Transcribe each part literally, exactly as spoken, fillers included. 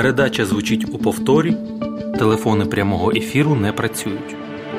Передача звучить у повторі. Телефони прямого ефіру не працюють.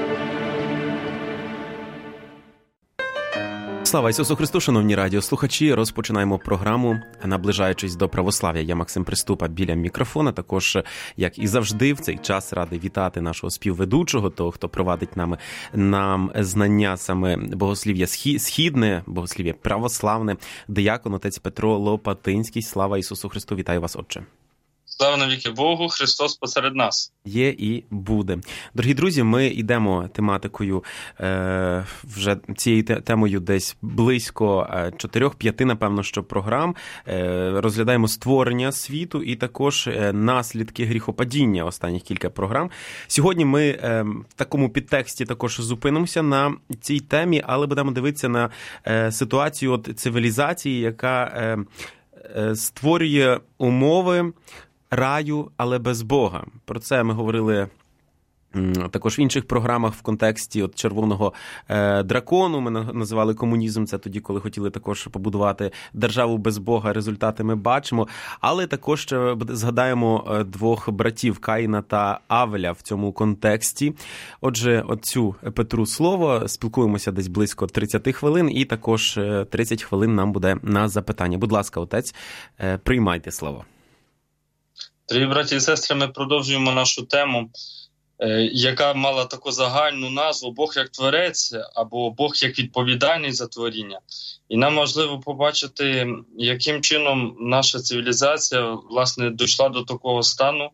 Слава Ісусу Христу, шановні радіослухачі! Розпочинаємо програму, наближаючись до православ'я. Я Максим Приступа біля мікрофона. Також, як і завжди, в цей час радий вітати нашого співведучого, того, хто провадить нам, нам знання саме богослів'я східне, богослів'я православне, диякон отець Петро Лопатинський. Слава Ісусу Христу! Вітаю вас, отче! Слава навіки Богу, Христос посеред нас. Є і буде. Дорогі друзі, ми йдемо тематикою, е, вже цією темою десь близько чотирьох-п'яти, напевно, що програм. Е, розглядаємо створення світу і також наслідки гріхопадіння, останніх кілька програм. Сьогодні ми е, в такому підтексті також зупинимося на цій темі, але будемо дивитися на е, ситуацію от цивілізації, яка е, е, створює умови раю, але без Бога. Про це ми говорили також в інших програмах в контексті от червоного е, дракону. Ми називали комунізм, це тоді, коли хотіли також побудувати державу без Бога. Результати ми бачимо. Але також ще згадаємо двох братів Каїна та Авеля в цьому контексті. Отже, оцю Петру слово, спілкуємося десь близько тридцять хвилин, і також тридцять хвилин нам буде на запитання. Будь ласка, отець, е, приймайте слово. Дорогі браті і сестри, ми продовжуємо нашу тему, яка мала таку загальну назву «Бог як творець» або «Бог як відповідальний за творіння». І нам важливо побачити, яким чином наша цивілізація, власне, дійшла до такого стану,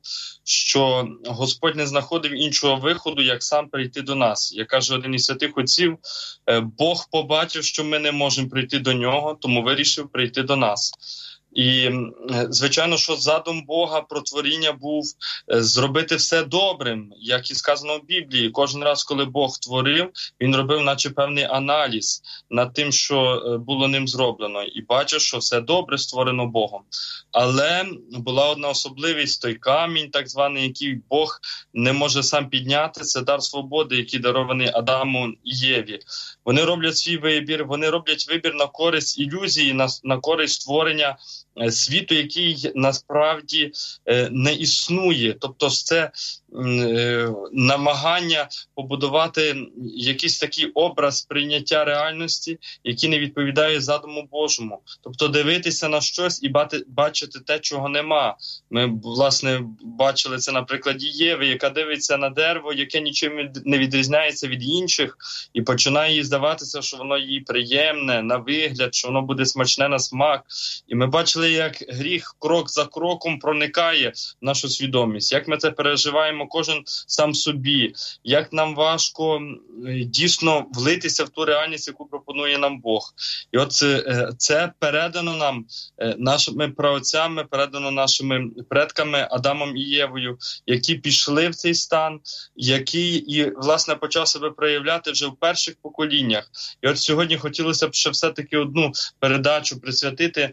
що Господь не знаходив іншого виходу, як сам прийти до нас. Як каже один із святих отців, Бог побачив, що ми не можемо прийти до нього, тому вирішив прийти до нас. І, звичайно, що задум Бога про творіння був зробити все добрим, як і сказано в Біблії. Кожен раз, коли Бог творив, він робив наче певний аналіз над тим, що було ним зроблено. І бачив, що все добре створено Богом. Але була одна особливість, той камінь, так званий, який Бог не може сам підняти, це дар свободи, який дарований Адаму і Єві. Вони роблять свій вибір, вони роблять вибір на користь ілюзії, на, на користь створення світу, який насправді не існує. Тобто це намагання побудувати якийсь такий образ прийняття реальності, який не відповідає задуму Божому. Тобто дивитися на щось і бачити те, чого нема. Ми, власне, бачили це на прикладі Єви, яка дивиться на дерево, яке нічим не відрізняється від інших, і починає їй здаватися, що воно їй приємне на вигляд, що воно буде смачне на смак. І ми бачили, як гріх крок за кроком проникає в нашу свідомість, як ми це переживаємо кожен сам собі, як нам важко дійсно влитися в ту реальність, яку пропонує нам Бог. І от це, це передано нам нашими праотцями, передано нашими предками Адамом і Євою, які пішли в цей стан, який і, власне, почав себе проявляти вже в перших поколіннях. І от сьогодні хотілося б ще все-таки одну передачу присвятити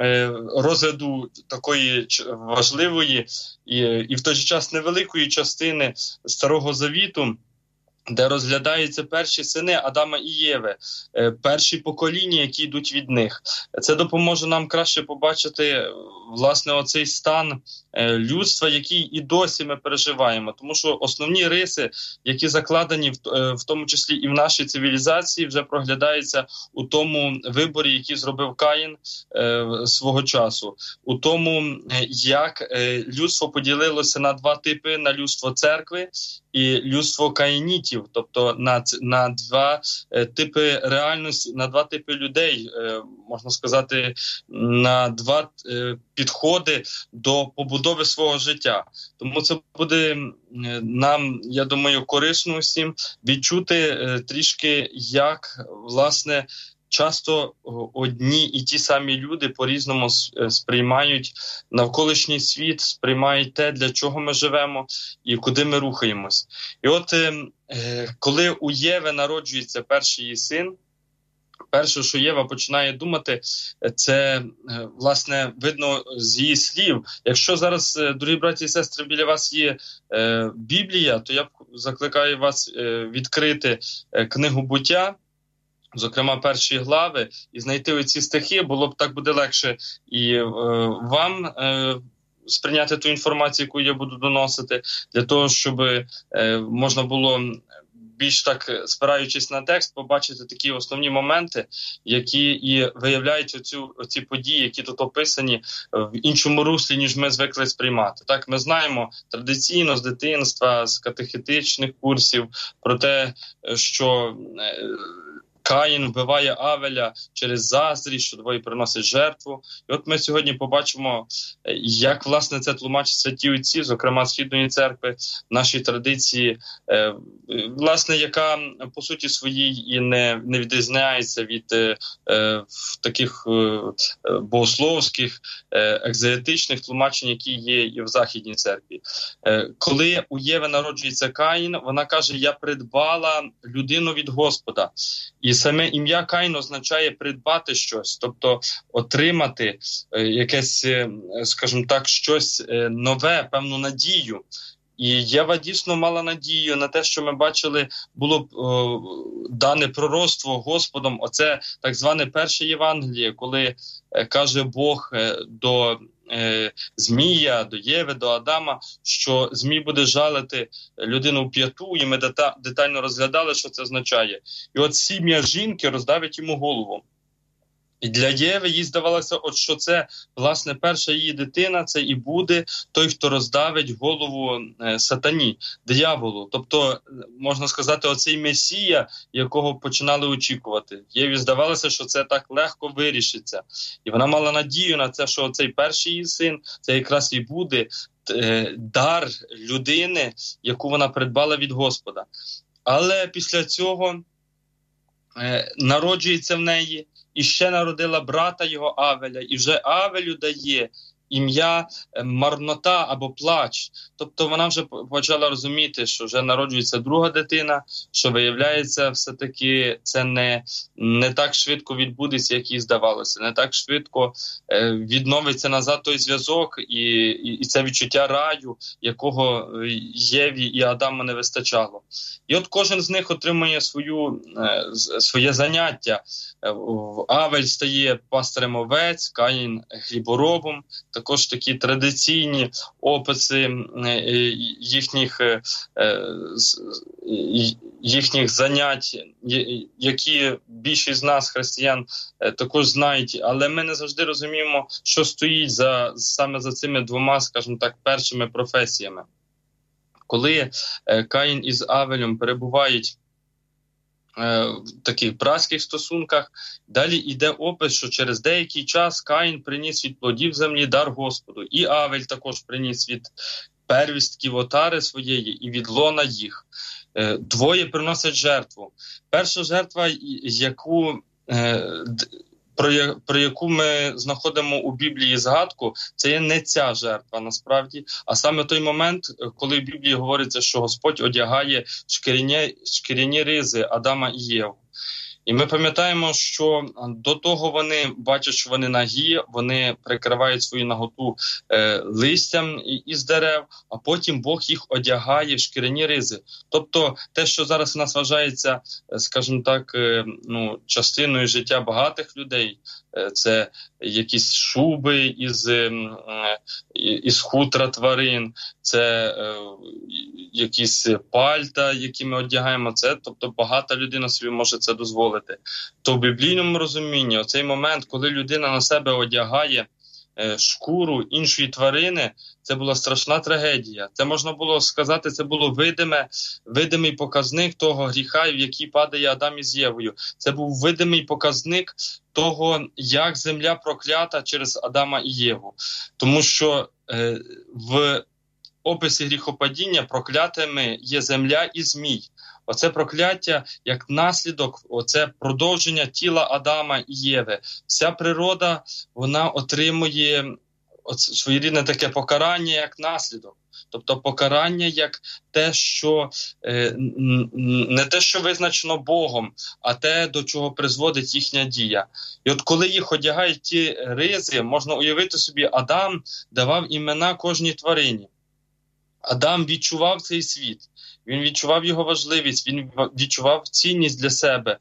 розгляду такої важливої і, і в той же час невеликої частини Старого Завіту, де розглядаються перші сини Адама і Єви, перші покоління, які йдуть від них. Це допоможе нам краще побачити, власне, оцей стан людства, який і досі ми переживаємо. Тому що основні риси, які закладені в тому числі і в нашій цивілізації, вже проглядаються у тому виборі, який зробив Каїн свого часу. У тому, як людство поділилося на два типи, на людство церкви і людство каїнітів, тобто на, на два е, типи реальності, на два типи людей, е, можна сказати, на два е, підходи до побудови свого життя. Тому це буде е, нам, я думаю, корисно всім відчути е, трішки, як, власне, часто одні і ті самі люди по-різному сприймають навколишній світ, сприймають те, для чого ми живемо і куди ми рухаємось. І от коли у Єви народжується перший її син, перше, що Єва починає думати, це, власне, видно з її слів. Якщо зараз, дорогі браті і сестри, біля вас є е, Біблія, то я закликаю вас е, відкрити е, книгу «Буття», зокрема перші глави, і знайти оці стихи, було б так буде легше і е, вам е, сприйняти ту інформацію, яку я буду доносити, для того, щоб е, можна було більш так, спираючись на текст, побачити такі основні моменти, які і виявляють оцю, оці події, які тут описані в іншому руслі, ніж ми звикли сприймати. Так, ми знаємо традиційно з дитинства, з катехетичних курсів про те, що Каїн вбиває Авеля через заздрість, що двоє приносять жертву. І от ми сьогодні побачимо, як, власне, це тлумачать святі отці, зокрема Східної церкви, в нашій традиції, власне, яка, по суті своїй, і не, не відрізняється від е, таких е, богословських, е, екзегетичних тлумачень, які є і в Західній церкві. Е, коли у Єви народжується Каїн, вона каже: «Я придбала людину від Господа». І саме ім'я Каїн означає придбати щось, тобто отримати е, якесь, е, скажімо так, щось е, нове, певну надію. І Єва дійсно мала надію на те, що ми бачили, було б о, дане пророцтво Господом, оце так зване перше Євангеліє, коли е, каже Бог е, до е, Змія, до Єви, до Адама, що Змій буде жалити людину в п'яту, і ми дета- детально розглядали, що це означає. І от сім'я жінки роздавить йому голову. І для Єви їй здавалося, от що це, власне, перша її дитина, це і буде той, хто роздавить голову е, сатані, дияволу. Тобто, можна сказати, оцей Месія, якого починали очікувати. Єві здавалося, що це так легко вирішиться. І вона мала надію на це, що цей перший її син, це якраз і буде е, дар людини, яку вона придбала від Господа. Але після цього е, народжується в неї, і ще народила брата його Авеля, і вже Авелю дає ім'я марнота або плач. Тобто вона вже почала розуміти, що вже народжується друга дитина, що виявляється все-таки це не, не так швидко відбудеться, як їй здавалося. Не так швидко е, відновиться назад той зв'язок і, і, і це відчуття раю, якого Єві і Адаму не вистачало. І от кожен з них отримує свою, е, своє заняття. Авель стає пастирем овець, Каїн хліборобом. Також такі традиційні описи їхніх, їхніх занять, які більшість з нас, християн, також знають, але ми не завжди розуміємо, що стоїть за, саме за цими двома, скажімо так, першими професіями. Коли Каїн із Авелем перебувають в таких братських стосунках, далі йде опис, що через деякий час Каїн приніс від плодів землі дар Господу, і Авель також приніс від первістків отари своєї і від лона їх. Двоє приносять жертву. Перша жертва, яку Про, про яку ми знаходимо у Біблії згадку, це є не ця жертва насправді, а саме той момент, коли в Біблії говориться, що Господь одягає шкіряні, шкіряні ризи Адама і Єву. І ми пам'ятаємо, що до того вони бачать, що вони нагі, вони прикривають свою наготу е, листям із дерев, а потім Бог їх одягає в шкіряні ризи. Тобто те, що зараз у нас вважається, скажімо так, е, ну, частиною життя багатих людей, е, це якісь шуби із, е, із хутра тварин, це е, якісь пальта, які ми одягаємо, це, тобто багата людина собі може це дозволити. То в біблійному розумінні оцей момент, коли людина на себе одягає е, шкуру іншої тварини, це була страшна трагедія. Це можна було сказати, це було видиме, видимий показник того гріха, в який падає Адам із Євою. Це був видимий показник того, як земля проклята через Адама і Єву. Тому що е, в описі гріхопадіння проклятими є земля і змій. Оце прокляття як наслідок, оце продовження тіла Адама і Єви. Вся природа, вона отримує своєрідне таке покарання як наслідок. Тобто покарання як те, що е, не те, що визначено Богом, а те, до чого призводить їхня дія. І от коли їх одягають ті ризи, можна уявити собі, Адам давав імена кожній тварині. Адам відчував цей світ, він відчував його важливість, він відчував цінність для себе,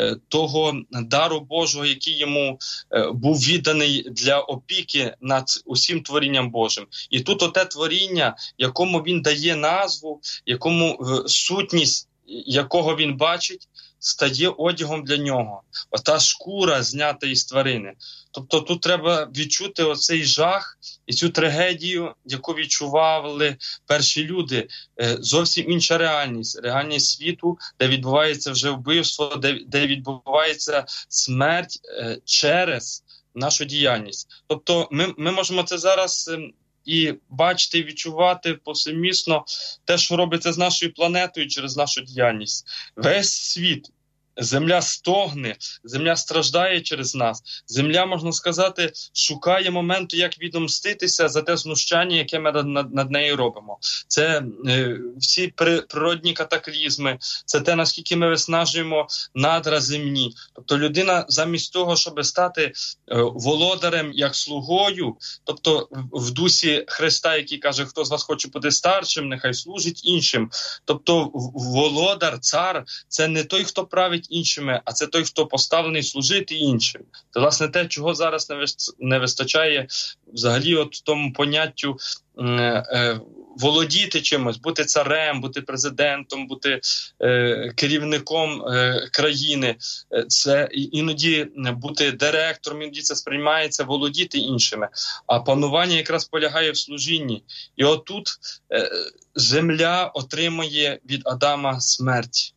того дару Божого, який йому був відданий для опіки над усім творінням Божим. І тут оте творіння, якому він дає назву, якому сутність, якого він бачить, стає одягом для нього. Ота шкура знята із тварини. Тобто тут треба відчути оцей жах і цю трагедію, яку відчували перші люди. Зовсім інша реальність. Реальність світу, де відбувається вже вбивство, де, де відбувається смерть через нашу діяльність. Тобто ми, ми можемо це зараз і бачити, і відчувати повсемісно те, що робиться з нашою планетою через нашу діяльність. Весь світ, земля стогне, земля страждає через нас. Земля, можна сказати, шукає моменту, як відомститися за те знущання, яке ми над, над нею робимо. Це е, всі при, природні катаклізми, це те, наскільки ми виснажуємо надра земні. Тобто людина замість того, щоб стати е, володарем як слугою, тобто в, в дусі Христа, який каже, хто з вас хоче бути старшим, нехай служить іншим. Тобто володар, цар – це не той, хто править іншими, а це той, хто поставлений служити іншим. Це, власне, те, чого зараз не вистачає взагалі от тому поняттю е, е, володіти чимось, бути царем, бути президентом, бути е, керівником е, країни. Це іноді бути директором, іноді це сприймається володіти іншими. А панування якраз полягає в служінні. І отут е, земля отримує від Адама смерть.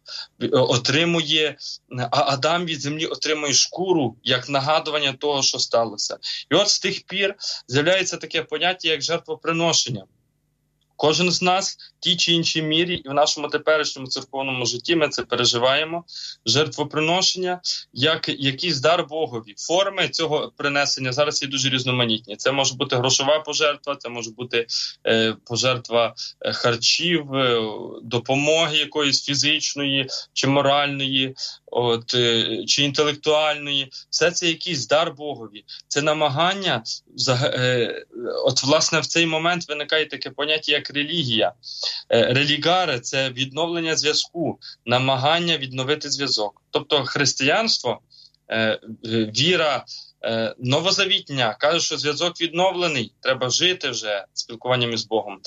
Отримує, а Адам від землі отримує шкуру як нагадування того, що сталося. І от з тих пір з'являється таке поняття, як жертвоприношення. Кожен з нас в тій чи іншій мірі, і в нашому теперішньому церковному житті ми це переживаємо, жертвоприношення як якийсь дар Богові. Форми цього принесення зараз є дуже різноманітні. Це може бути грошова пожертва, це може бути е, пожертва харчів, е, допомоги якоїсь фізичної чи моральної, от, е, чи інтелектуальної. Все це якийсь дар Богові. Це намагання, е, от власне в цей момент виникає таке поняття, як релігія. Релігаре – це відновлення зв'язку, намагання відновити зв'язок. Тобто християнство, віра новозавітня каже, що зв'язок відновлений, треба жити вже спілкуванням із Богом.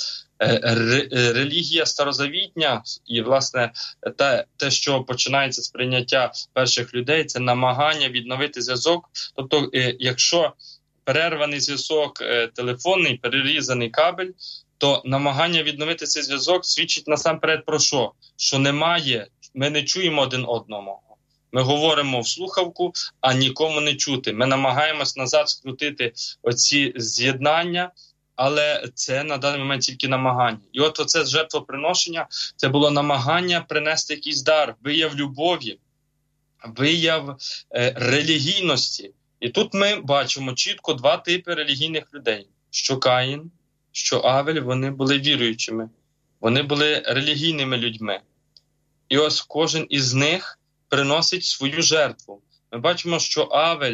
Релігія старозавітня і, власне, те, те, що починається з прийняття перших людей, це намагання відновити зв'язок. Тобто, якщо перерваний зв'язок телефонний, перерізаний кабель, то намагання відновити цей зв'язок свідчить насамперед про що? Що немає, ми не чуємо один одного. Ми говоримо в слухавку, а нікому не чути. Ми намагаємось назад скрутити оці з'єднання, але це на даний момент тільки намагання. І от оце жертвоприношення, це було намагання принести якийсь дар, вияв любові, вияв е, релігійності. І тут ми бачимо чітко два типи релігійних людей. Що Каїн, що Авель, вони були віруючими, вони були релігійними людьми. І ось кожен із них приносить свою жертву. Ми бачимо, що Авель,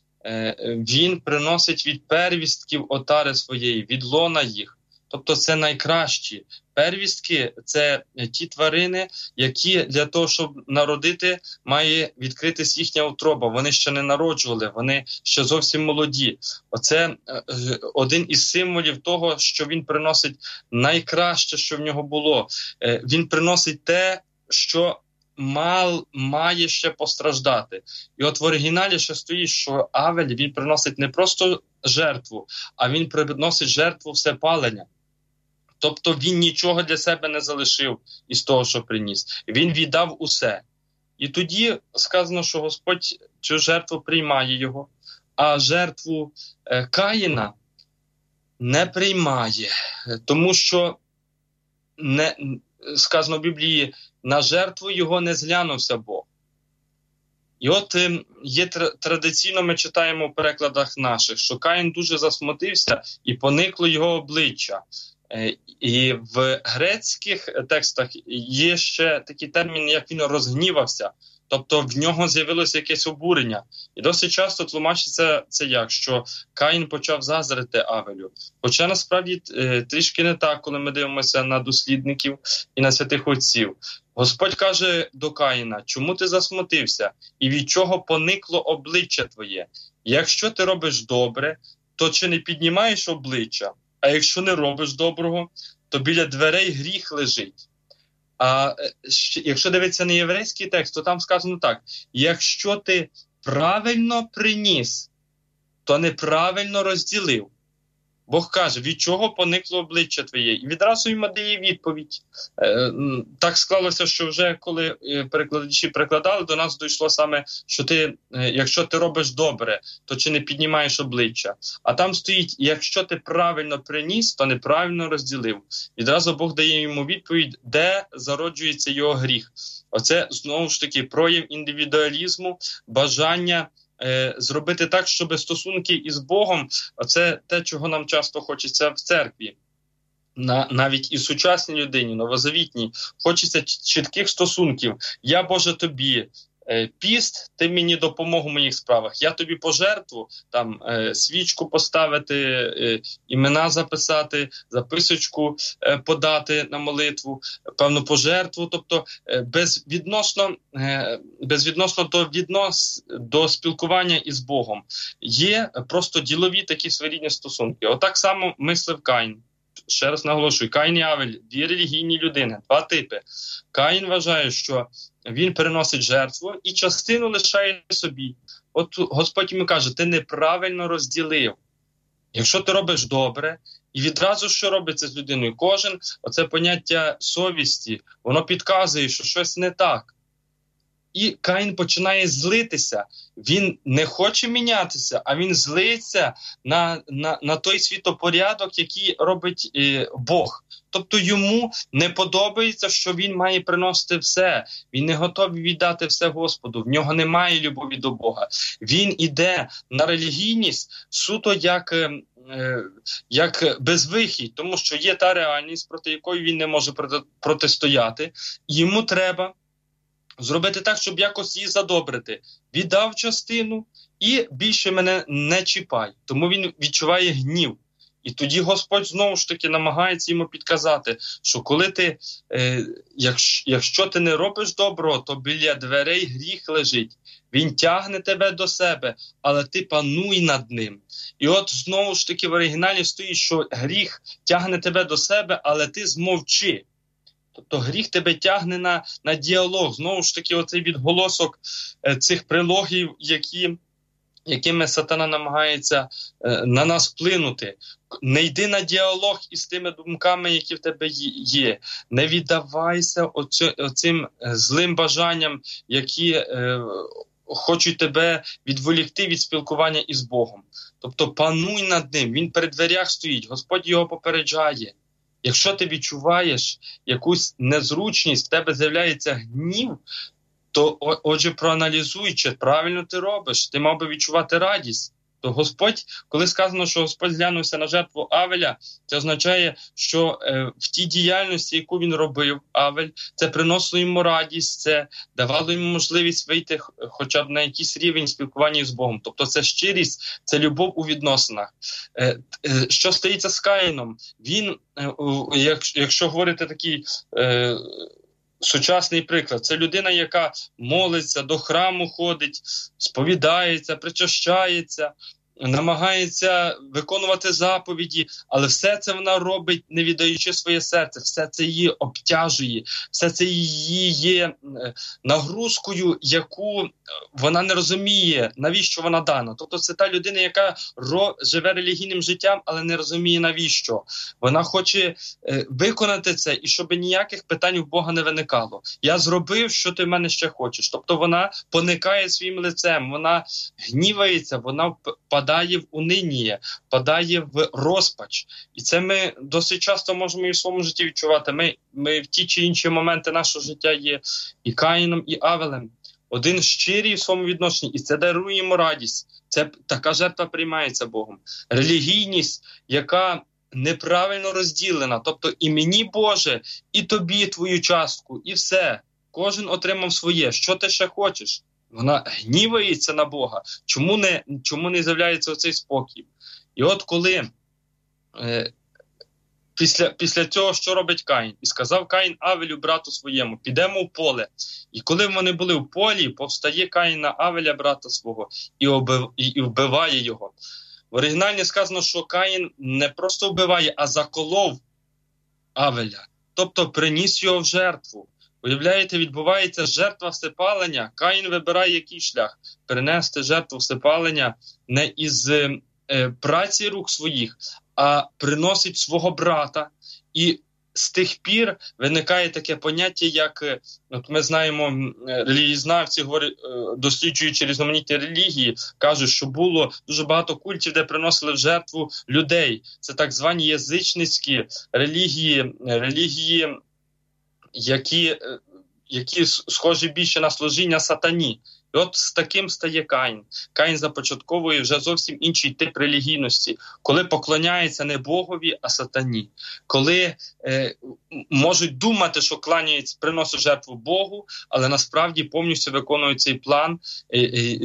він приносить від первістків отари своєї, від лона їх. Тобто це найкращі. Первістки – це ті тварини, які для того, щоб народити, має відкритись їхня утроба. Вони ще не народжували, вони ще зовсім молоді. Оце один із символів того, що він приносить найкраще, що в нього було. Він приносить те, що мал, має ще постраждати. І от в оригіналі ще стоїть, що Авель, він приносить не просто жертву, а він приносить жертву всепалення. Тобто він нічого для себе не залишив із того, що приніс. Він віддав усе. І тоді сказано, що Господь цю жертву приймає його, а жертву е, Каїна не приймає. Тому що, не, сказано в Біблії, на жертву його не зглянувся Бог. І от е, є традиційно, ми читаємо в перекладах наших, що Каїн дуже засмутився і поникло його обличчя. І в грецьких текстах є ще такий термін, як він розгнівався. Тобто в нього з'явилося якесь обурення. І досить часто тлумачиться це як, що Каїн почав заздрити Авелю. Хоча насправді трішки не так, коли ми дивимося на дослідників і на святих отців. Господь каже до Каїна: чому ти засмутився? І від чого поникло обличчя твоє? Якщо ти робиш добре, то чи не піднімаєш обличчя? А якщо не робиш доброго, то біля дверей гріх лежить. А якщо дивитися на єврейський текст, то там сказано так: якщо ти правильно приніс, то неправильно розділив. Бог каже: від чого поникло обличчя твоє? І відразу йому дає відповідь. Е, так склалося, що вже коли перекладачі перекладали, до нас дійшло саме, що ти, е, якщо ти робиш добре, то чи не піднімаєш обличчя? А там стоїть: якщо ти правильно приніс, то неправильно розділив. Відразу Бог дає йому відповідь, де зароджується його гріх. Оце, знову ж таки, прояв індивідуалізму, бажання Е, зробити так, щоб стосунки із Богом, це те, чого нам часто хочеться в церкві. На, навіть і сучасній людині, новозавітній, хочеться чітких стосунків. Я, Боже, тобі е, піст, ти мені допомог у моїх справах. Я тобі пожертву, там е, свічку поставити, е, імена записати, записочку е, подати на молитву, певну пожертву. Тобто е, безвідносно, е, безвідносно до, віднос, до спілкування із Богом є просто ділові такі своєрідні стосунки. Отак само мислив Каїн. Ще раз наголошую, Каїн і Авель – дві релігійні людини, два типи. Каїн вважає, що він переносить жертву і частину лишає собі. От Господь йому каже: ти неправильно розділив. Якщо ти робиш добре, і відразу що робиться з людиною? Кожен, оце поняття совісті, воно підказує, що щось не так. І Каїн починає злитися. Він не хоче мінятися, а він злиться на, на, на той світопорядок, який робить е, Бог. Тобто йому не подобається, що він має приносити все. Він не готовий віддати все Господу. В нього немає любові до Бога. Він іде на релігійність суто як, е, як безвихідь, тому що є та реальність, проти якої він не може проти, протистояти. І йому треба зробити так, щоб якось її задобрити. Віддав частину і більше мене не чіпай. Тому він відчуває гнів. І тоді Господь знову ж таки намагається йому підказати, що коли ти, е, якщо, якщо ти не робиш доброго, то біля дверей гріх лежить. Він тягне тебе до себе, але ти пануй над ним. І от знову ж таки в оригіналі стоїть, що гріх тягне тебе до себе, але ти змовчи. Тобто гріх тебе тягне на, на діалог. Знову ж таки, оцей відголосок е, цих прилогів, які, якими сатана намагається е, на нас вплинути. Не йди на діалог із тими думками, які в тебе є. Не віддавайся оцю, оцим злим бажанням, які е, хочуть тебе відволікти від спілкування із Богом. Тобто пануй над ним. Він перед дверях стоїть, Господь його попереджає. Якщо ти відчуваєш якусь незручність, в тебе з'являється гнів, то, отже, проаналізуй, чи правильно ти робиш, ти мав би відчувати радість. То Господь, коли сказано, що Господь зглянувся на жертву Авеля, це означає, що е, в тій діяльності, яку він робив, Авель, це приносило йому радість, це давало йому можливість вийти хоча б на якийсь рівень спілкування з Богом. Тобто це щирість, це любов у відносинах. Е, е, що стається з Каїном? Він, е, як, якщо говорити такий... Е, сучасний приклад. Це людина, яка молиться, до храму ходить, сповідається, причащається, намагається виконувати заповіді, але все це вона робить, не віддаючи своє серце, все це її обтяжує, все це її є нагрузкою, яку вона не розуміє, навіщо вона дана. Тобто це та людина, яка ро- живе релігійним життям, але не розуміє навіщо. Вона хоче е, виконати це, і щоб ніяких питань у Бога не виникало. Я зробив, що ти в мене ще хочеш. Тобто вона поникає своїм лицем, вона гнівається, вона впадає в униння, впадає в розпач. І це ми досить часто можемо і в своєму житті відчувати. Ми, ми в ті чи інші моменти нашого життя є і Каїном, і Авелем. Один щирий в своєму відношенні, і це дарує йому радість. Це така жертва приймається Богом. Релігійність, яка неправильно розділена, тобто і мені, Боже, і тобі твою частку, і все. кожен отримав своє. Що ти ще хочеш? Вона гнівається на Бога. Чому не, чому не з'являється оцей спокій? І от коли е, після, після цього, що робить Каїн? І сказав Каїн Авелю, брату своєму, підемо в поле. І коли вони були в полі, повстає Каїн на Авеля, брата свого, і, обив, і, і вбиває його. В оригіналі сказано, що Каїн не просто вбиває, а заколов Авеля. Тобто приніс його в жертву. Уявляєте, відбувається жертва всепалення. Каїн вибирає який шлях? Принести жертву всепалення не із е, праці рук своїх, а приносить свого брата. І з тих пір виникає таке поняття, як, от ми знаємо, релігієзнавці, досліджуючи різноманітні релігії, кажуть, що було дуже багато культів, де приносили в жертву людей. Це так звані язичницькі релігії, релігії, які, які схожі більше на служіння сатані. І от з таким стає Каїн. Каїн започатковує вже зовсім інший тип релігійності, коли поклоняється не Богові, а сатані. Коли е, можуть думати, що кланяються, приносять жертву Богу, але насправді повністю виконують цей план, е, е,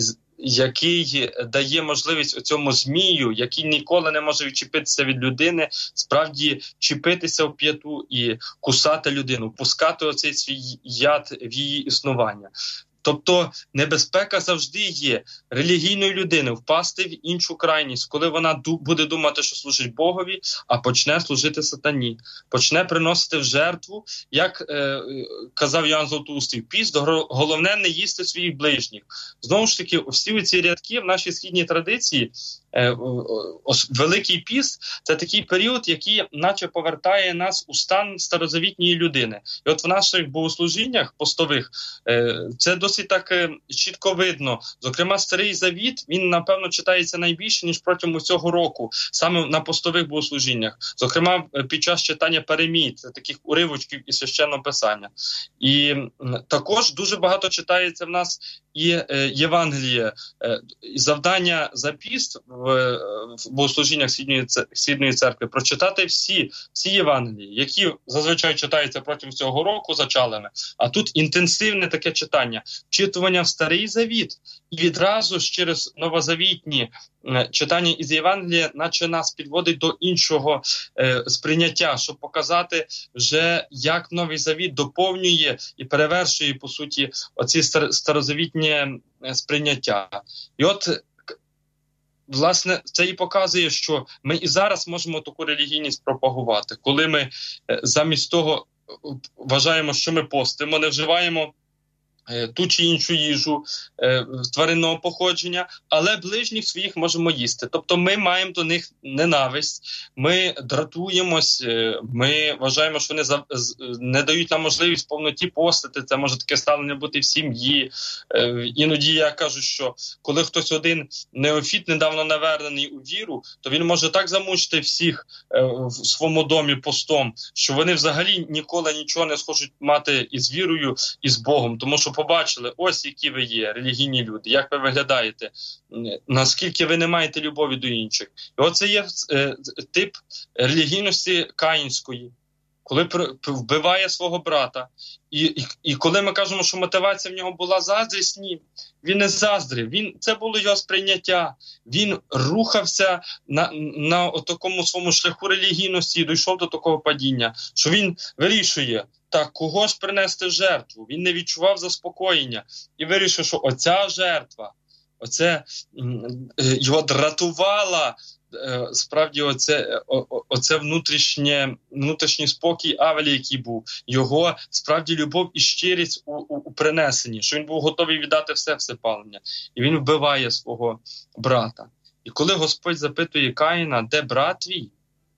який дає можливість цьому змію, який ніколи не може відчепитися від людини, справді чіпитися в п'яту і кусати людину, пускати оцей свій яд в її існування. Тобто небезпека завжди є релігійної людини впасти в іншу крайність, коли вона ду- буде думати, що служить Богові, а почне служити сатані, почне приносити в жертву, як е- казав Йоанн Златоустий, піст, головне не їсти своїх ближніх. Знову ж таки, всі ці рядки в нашій східній традиції, е- Великий піст – це такий період, який наче повертає нас у стан старозавітньої людини. І от в наших богослужіннях постових е- це досить Досить так е, чітко видно. Зокрема, Старий Завіт, він, напевно, читається найбільше, ніж протягом цього року, саме на постових богослужіннях. Зокрема, під час читання Паремій, це таких уривочків із Священного Писання. І м, також дуже багато читається в нас і е, Євангеліє. Е, завдання за піст в, в богослужіннях Східної, Східної церкви прочитати всі, всі Євангелії, які зазвичай читаються протягом цього року зачалами. А тут інтенсивне таке читання. Вчитування в Старий Завіт, і відразу ж через новозавітні е, читання із Євангелія, наче нас підводить до іншого е, сприйняття, щоб показати вже, як Новий Завіт доповнює і перевершує, по суті, оці стар, старозавітні е, сприйняття. І от, власне, це і показує, що ми і зараз можемо таку релігійність пропагувати, коли ми е, замість того вважаємо, що ми постимо, не вживаємо ту чи іншу їжу е, тваринного походження, але ближніх своїх можемо їсти. Тобто ми маємо до них ненависть, ми дратуємось, е, ми вважаємо, що вони за, з, не дають нам можливість в повноті постити, це може таке ставлення бути в сім'ї. Е, іноді я кажу, що коли хтось один неофіт, недавно навернений у віру, то він може так замучити всіх е, в своєму домі постом, що вони взагалі ніколи нічого не схочуть мати із вірою, і з Богом, тому що побачили, ось які ви є, релігійні люди, як ви виглядаєте, наскільки ви не маєте любові до інших. І оце є е, тип релігійності каїнської, коли вбиває свого брата. І, і, і коли ми кажемо, що мотивація в нього була заздрість, ні, він не заздрив, він, це було його сприйняття. Він рухався на, на такому своєму шляху релігійності і дійшов до такого падіння, що він вирішує, так, кого ж принести в жертву? Він не відчував заспокоєння і вирішив, що оця жертва, оце його дратувала, справді оце, оце внутрішнє, внутрішній спокій Авеля, який був, його справді любов і щирість у, у, у принесенні, що він був готовий віддати все всепалення. І він вбиває свого брата. І коли Господь запитує Каїна, де брат твій?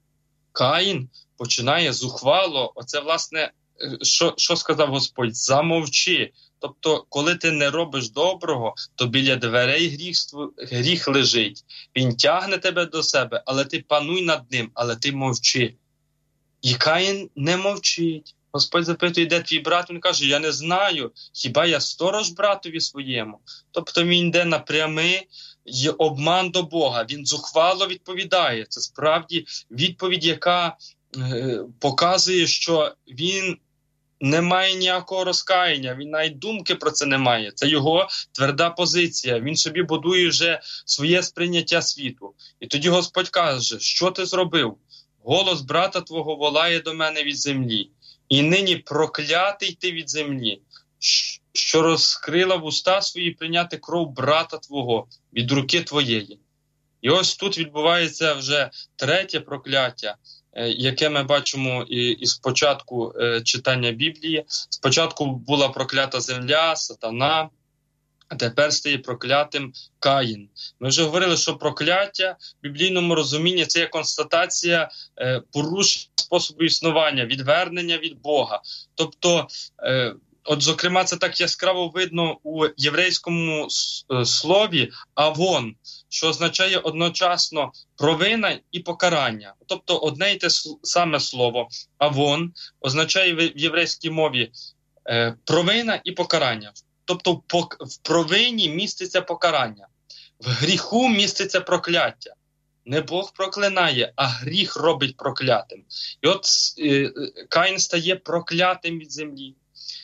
Каїн починає зухвало, оце, власне, Що, що сказав Господь? Замовчи. Тобто, коли ти не робиш доброго, то біля дверей гріх, гріх лежить. Він тягне тебе до себе, але ти пануй над ним, але ти мовчи. І Каїн не мовчить. Господь запитує, де твій брат? Він каже, я не знаю, хіба я сторож братові своєму? Тобто він йде напрямий є обман до Бога. Він зухвало відповідає. Це справді відповідь, яка е, показує, що він немає ніякого розкаяння, він навіть думки про це не має. Це його тверда позиція. Він собі будує вже своє сприйняття світу. І тоді Господь каже, що ти зробив? Голос брата твого волає до мене від землі. І нині проклятий ти від землі, що розкрила вуста свої прийняти кров брата твого від руки твоєї. І ось тут відбувається вже третє прокляття, яке ми бачимо із початку читання Біблії. Спочатку була проклята земля, сатана, а тепер стає проклятим Каїн. Ми вже говорили, що прокляття в біблійному розумінні – це є констатація порушення способу існування, відвернення від Бога. Тобто, от, зокрема, це так яскраво видно у єврейському слові «авон», що означає одночасно провина і покарання. Тобто одне й те саме слово «авон» означає в єврейській мові провина і покарання. Тобто в провині міститься покарання, в гріху міститься прокляття. Не Бог проклинає, а гріх робить проклятим. І от Каїн стає проклятим від землі.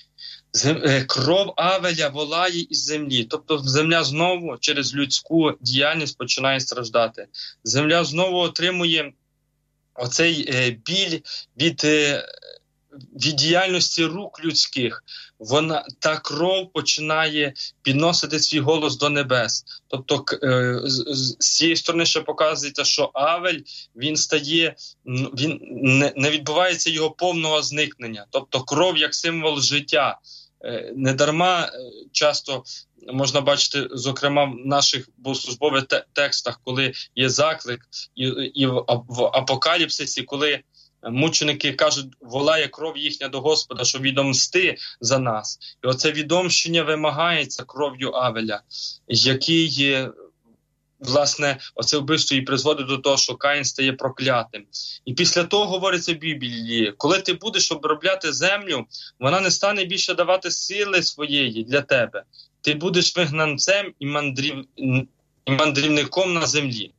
Кров Авеля волає із землі. Тобто земля знову через людську діяльність починає страждати. Земля знову отримує оцей біль від, від діяльності рук людських. Вона, та кров починає підносити свій голос до небес. Тобто з цієї сторони ще показується, що Авель, він стає, він не, не відбувається його повного зникнення. Тобто кров як символ життя. Недарма часто можна бачити, зокрема в наших богослужбових текстах, коли є заклик, і, і в, в апокаліпсисі, коли мученики кажуть, волає кров їхня до Господа, щоб відомсти за нас. І оце відомщення вимагається кров'ю Авеля, який, власне, оце вбивство і призводить до того, що Каїн стає проклятим. І після того говориться в Біблії, коли ти будеш обробляти землю, вона не стане більше давати сили своєї для тебе. Ти будеш вигнанцем і, мандрів... і мандрівником на землі.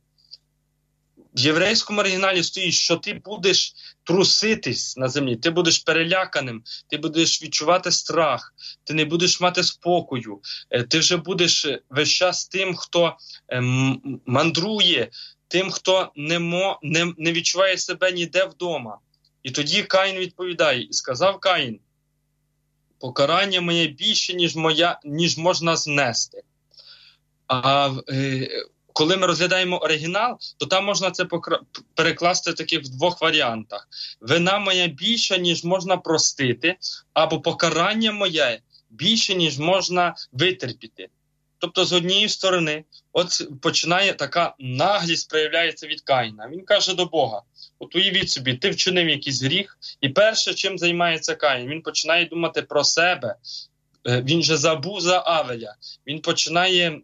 В єврейському оригіналі стоїть, що ти будеш труситись на землі, ти будеш переляканим, ти будеш відчувати страх, ти не будеш мати спокою, ти вже будеш весь час тим, хто мандрує, тим, хто не, мо, не, не відчуває себе ніде вдома. І тоді Каїн відповідає, і сказав Каїн, покарання моє більше, ніж, моя, ніж можна знести. А е, коли ми розглядаємо оригінал, то там можна це покра... перекласти таких в двох варіантах. Вина моя більша, ніж можна простити, або покарання моє більше, ніж можна витерпіти. Тобто, з однієї сторони, от починає така наглість проявляється від Каїна. Він каже до Бога, от уявіть собі, ти вчинив якийсь гріх, і перше, чим займається Каїн, він починає думати про себе, він же забув за Авеля, він починає е,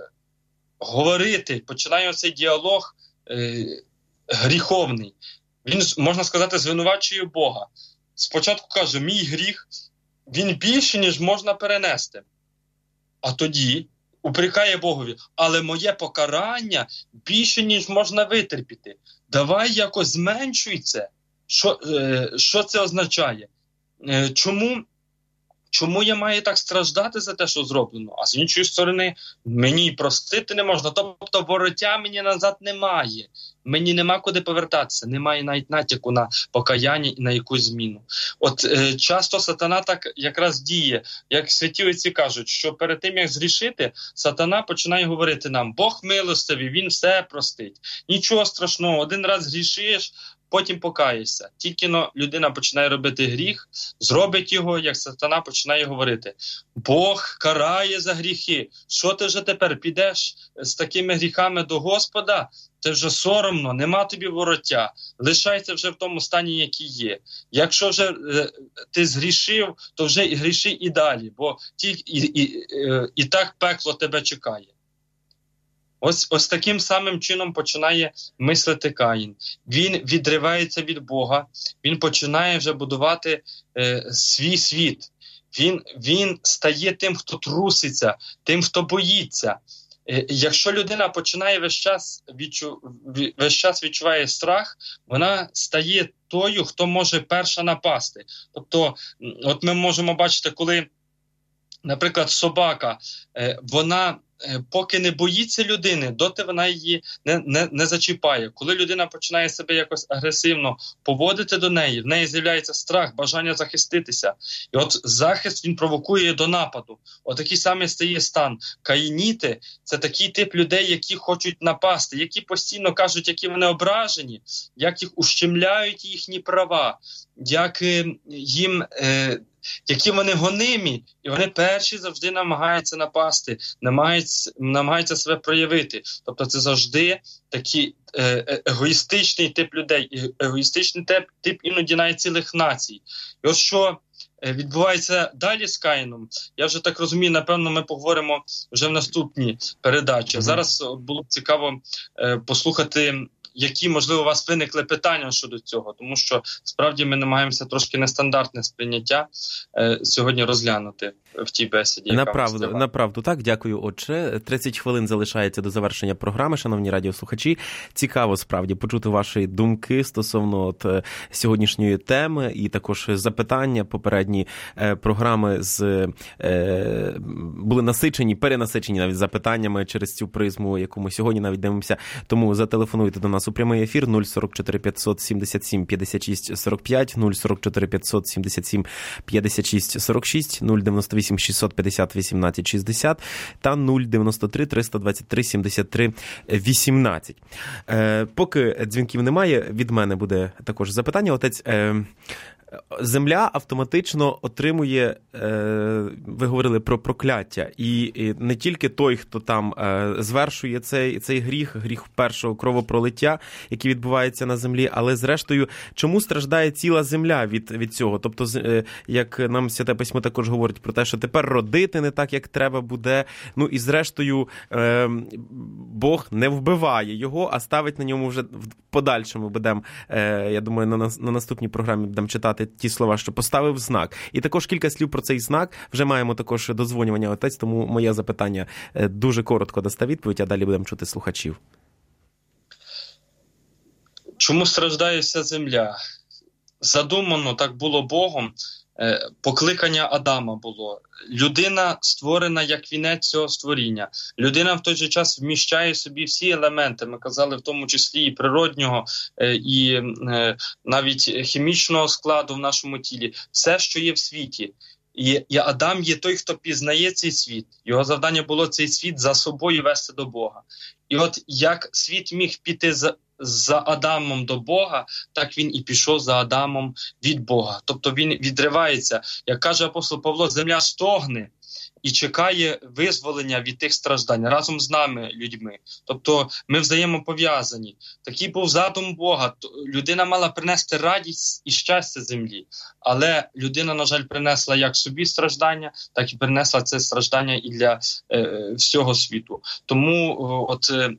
говорити, починає оцей діалог е, гріховний. Він, можна сказати, звинувачує Бога. Спочатку каже, мій гріх, він більше, ніж можна перенести. А тоді упрекає Богові, але моє покарання більше, ніж можна витерпіти. Давай якось зменшуй це. Що, е, що це означає? Е, чому, чому я маю так страждати за те, що зроблено? А з іншої сторони, мені простити не можна. Тобто вороття мені назад немає. Мені нема куди повертатися. Немає навіть натяку на покаяння і на якусь зміну. От е, часто сатана так якраз діє. Як святі отці кажуть, що перед тим, як згрішити, сатана починає говорити нам, Бог милостивий, він все простить. Нічого страшного, один раз згрішиш, потім покаєшся. Тільки но людина починає робити гріх, зробить його, як сатана починає говорити. Бог карає за гріхи. Що ти вже тепер підеш з такими гріхами до Господа? Це вже соромно, нема тобі вороття. Лишайся вже в тому стані, який є. Якщо вже е, ти згрішив, то вже і гріши і далі, бо ті, і, і, е, і так пекло тебе чекає. Ось, ось таким самим чином починає мислити Каїн. Він відривається від Бога, він починає вже будувати е, свій світ. Він, він стає тим, хто труситься, тим, хто боїться. якщо людина починає весь час, відчу... весь час відчуває страх, вона стає тою, хто може перша напасти. Тобто, от ми можемо бачити, коли, наприклад, собака, вона поки не боїться людини, доти вона її не, не, не зачіпає. Коли людина починає себе якось агресивно поводити до неї, в неї з'являється страх, бажання захиститися. І от захист, він провокує до нападу. Отакий самий стає стан. Каїніти – це такий тип людей, які хочуть напасти, які постійно кажуть, які вони ображені, як їх ущемляють їхні права, як їм... Е, які вони гонимі, і вони перші завжди намагаються напасти, намагаються, намагаються себе проявити. Тобто це завжди такий е, егоїстичний тип людей, егоїстичний тип, тип іноді навіть цілих націй. І от що відбувається далі з Каїном, я вже так розумію, напевно, ми поговоримо вже в наступній передачі. Mm-hmm. Зараз було б цікаво е, послухати, які, можливо, у вас виникли питання щодо цього, тому що, справді, ми намагаємося трошки нестандартне сприйняття е, сьогодні розглянути в тій бесіді. Направду, направду, так, дякую, отче. тридцять хвилин залишається до завершення програми, шановні радіослухачі. Цікаво, справді, почути ваші думки стосовно от, сьогоднішньої теми і також запитання. Попередні е, програми з, е, були насичені, перенасичені навіть запитаннями через цю призму, яку ми сьогодні навіть дивимося. Тому зателефонуйте до нас у прямий ефір нуль сорок чотири п'ятсот сімдесят сім п'ятдесят шість сорок п'ять, нуль сорок чотири п'ятсот сімдесят сім п'ятдесят шість сорок шість, нуль дев'яносто вісім шістсот п'ятдесят вісімнадцять шістдесят та нуль дев'яносто три триста двадцять три сімдесят три вісімнадцять. Е, поки дзвінків немає, від мене буде також запитання. Отець, е, земля автоматично отримує, ви говорили про прокляття, і не тільки той, хто там звершує цей, цей гріх, гріх першого кровопролиття, який відбувається на землі, але зрештою, чому страждає ціла земля від, від цього? Тобто, як нам Святе Письмо також говорить про те, що тепер родити не так, як треба буде, ну і зрештою Бог не вбиває його, а ставить на ньому вже в подальшому, будемо, я думаю, на, на наступній програмі будемо читати ті слова, що поставив знак. І також кілька слів про цей знак. Вже маємо також додзвонювання, отець, тому моє запитання дуже коротко дасте відповідь, а далі будемо чути слухачів. Чому страждає вся земля? Задумано так було Богом, покликання Адама було. Людина створена як вінець цього створіння. Людина в той же час вміщає собі всі елементи, ми казали, в тому числі і природнього, і навіть хімічного складу в нашому тілі. Все, що є в світі. І, і Адам є той, хто пізнає цей світ. Його завдання було цей світ за собою вести до Бога. І от як світ міг піти за за Адамом до Бога, так він і пішов за Адамом від Бога. Тобто він відривається. Як каже апостол Павло, земля стогне і чекає визволення від тих страждань разом з нами, людьми. Тобто ми взаємопов'язані. Такий був задум Бога. Людина мала принести радість і щастя землі. Але людина, на жаль, принесла як собі страждання, так і принесла це страждання і для е, всього світу. Тому от е,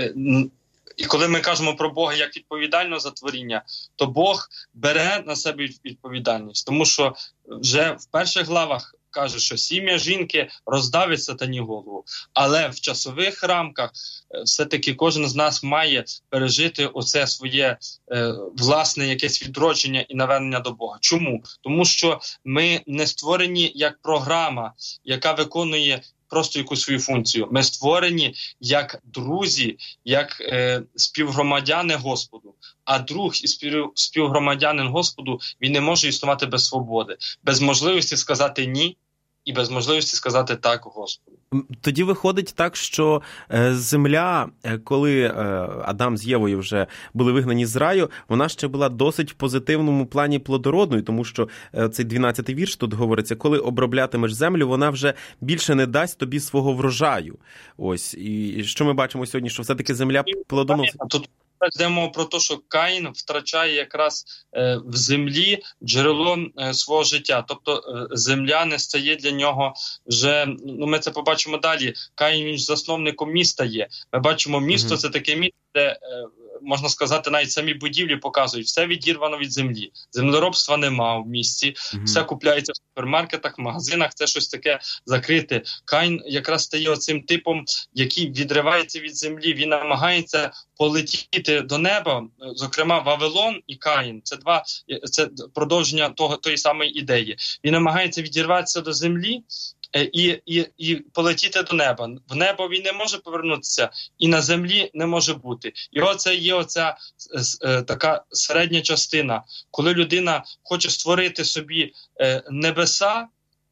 І коли ми кажемо про Бога як відповідального за творіння, то Бог бере на себе відповідальність. Тому що вже в перших главах каже, що сім'я жінки роздавить сатані голову. Але в часових рамках все-таки кожен з нас має пережити оце своє е, власне якесь відродження і навернення до Бога. Чому? Тому що ми не створені як програма, яка виконує просто якусь свою функцію. Ми створені як друзі, як е, співгромадяни Господу. А друг і спів, співгромадянин Господу, він не може існувати без свободи, без можливості сказати «ні» і без можливості сказати «так» Господу. Тоді виходить так, що земля, коли Адам з Євою вже були вигнані з раю, вона ще була досить в позитивному плані плодородною, тому що цей дванадцятий вірш тут говориться, коли оброблятимеш землю, вона вже більше не дасть тобі свого врожаю. Ось. І що ми бачимо сьогодні, що все-таки земля плодоносить. Тут йдемо про те, що Каїн втрачає якраз е, в землі джерело е, свого життя. Тобто е, земля не стає для нього вже, ну ми це побачимо далі, Каїн він засновником міста є. Ми бачимо, місто mm-hmm. це таке місце, де е, можна сказати, навіть самі будівлі показують, все відірвано від землі. Землеробства нема в місті, mm-hmm. все купляється в супермаркетах, магазинах, це щось таке закрите. Каїн якраз стає оцим типом, який відривається від землі, він намагається полетіти до неба, зокрема Вавилон і Каїн, це два, це продовження того, тої самої ідеї. Він намагається відірватися до землі, І, і, і полетіти до неба. В небо він не може повернутися, і на землі не може бути. І оце є оця е, така середня частина, коли людина хоче створити собі е, небеса,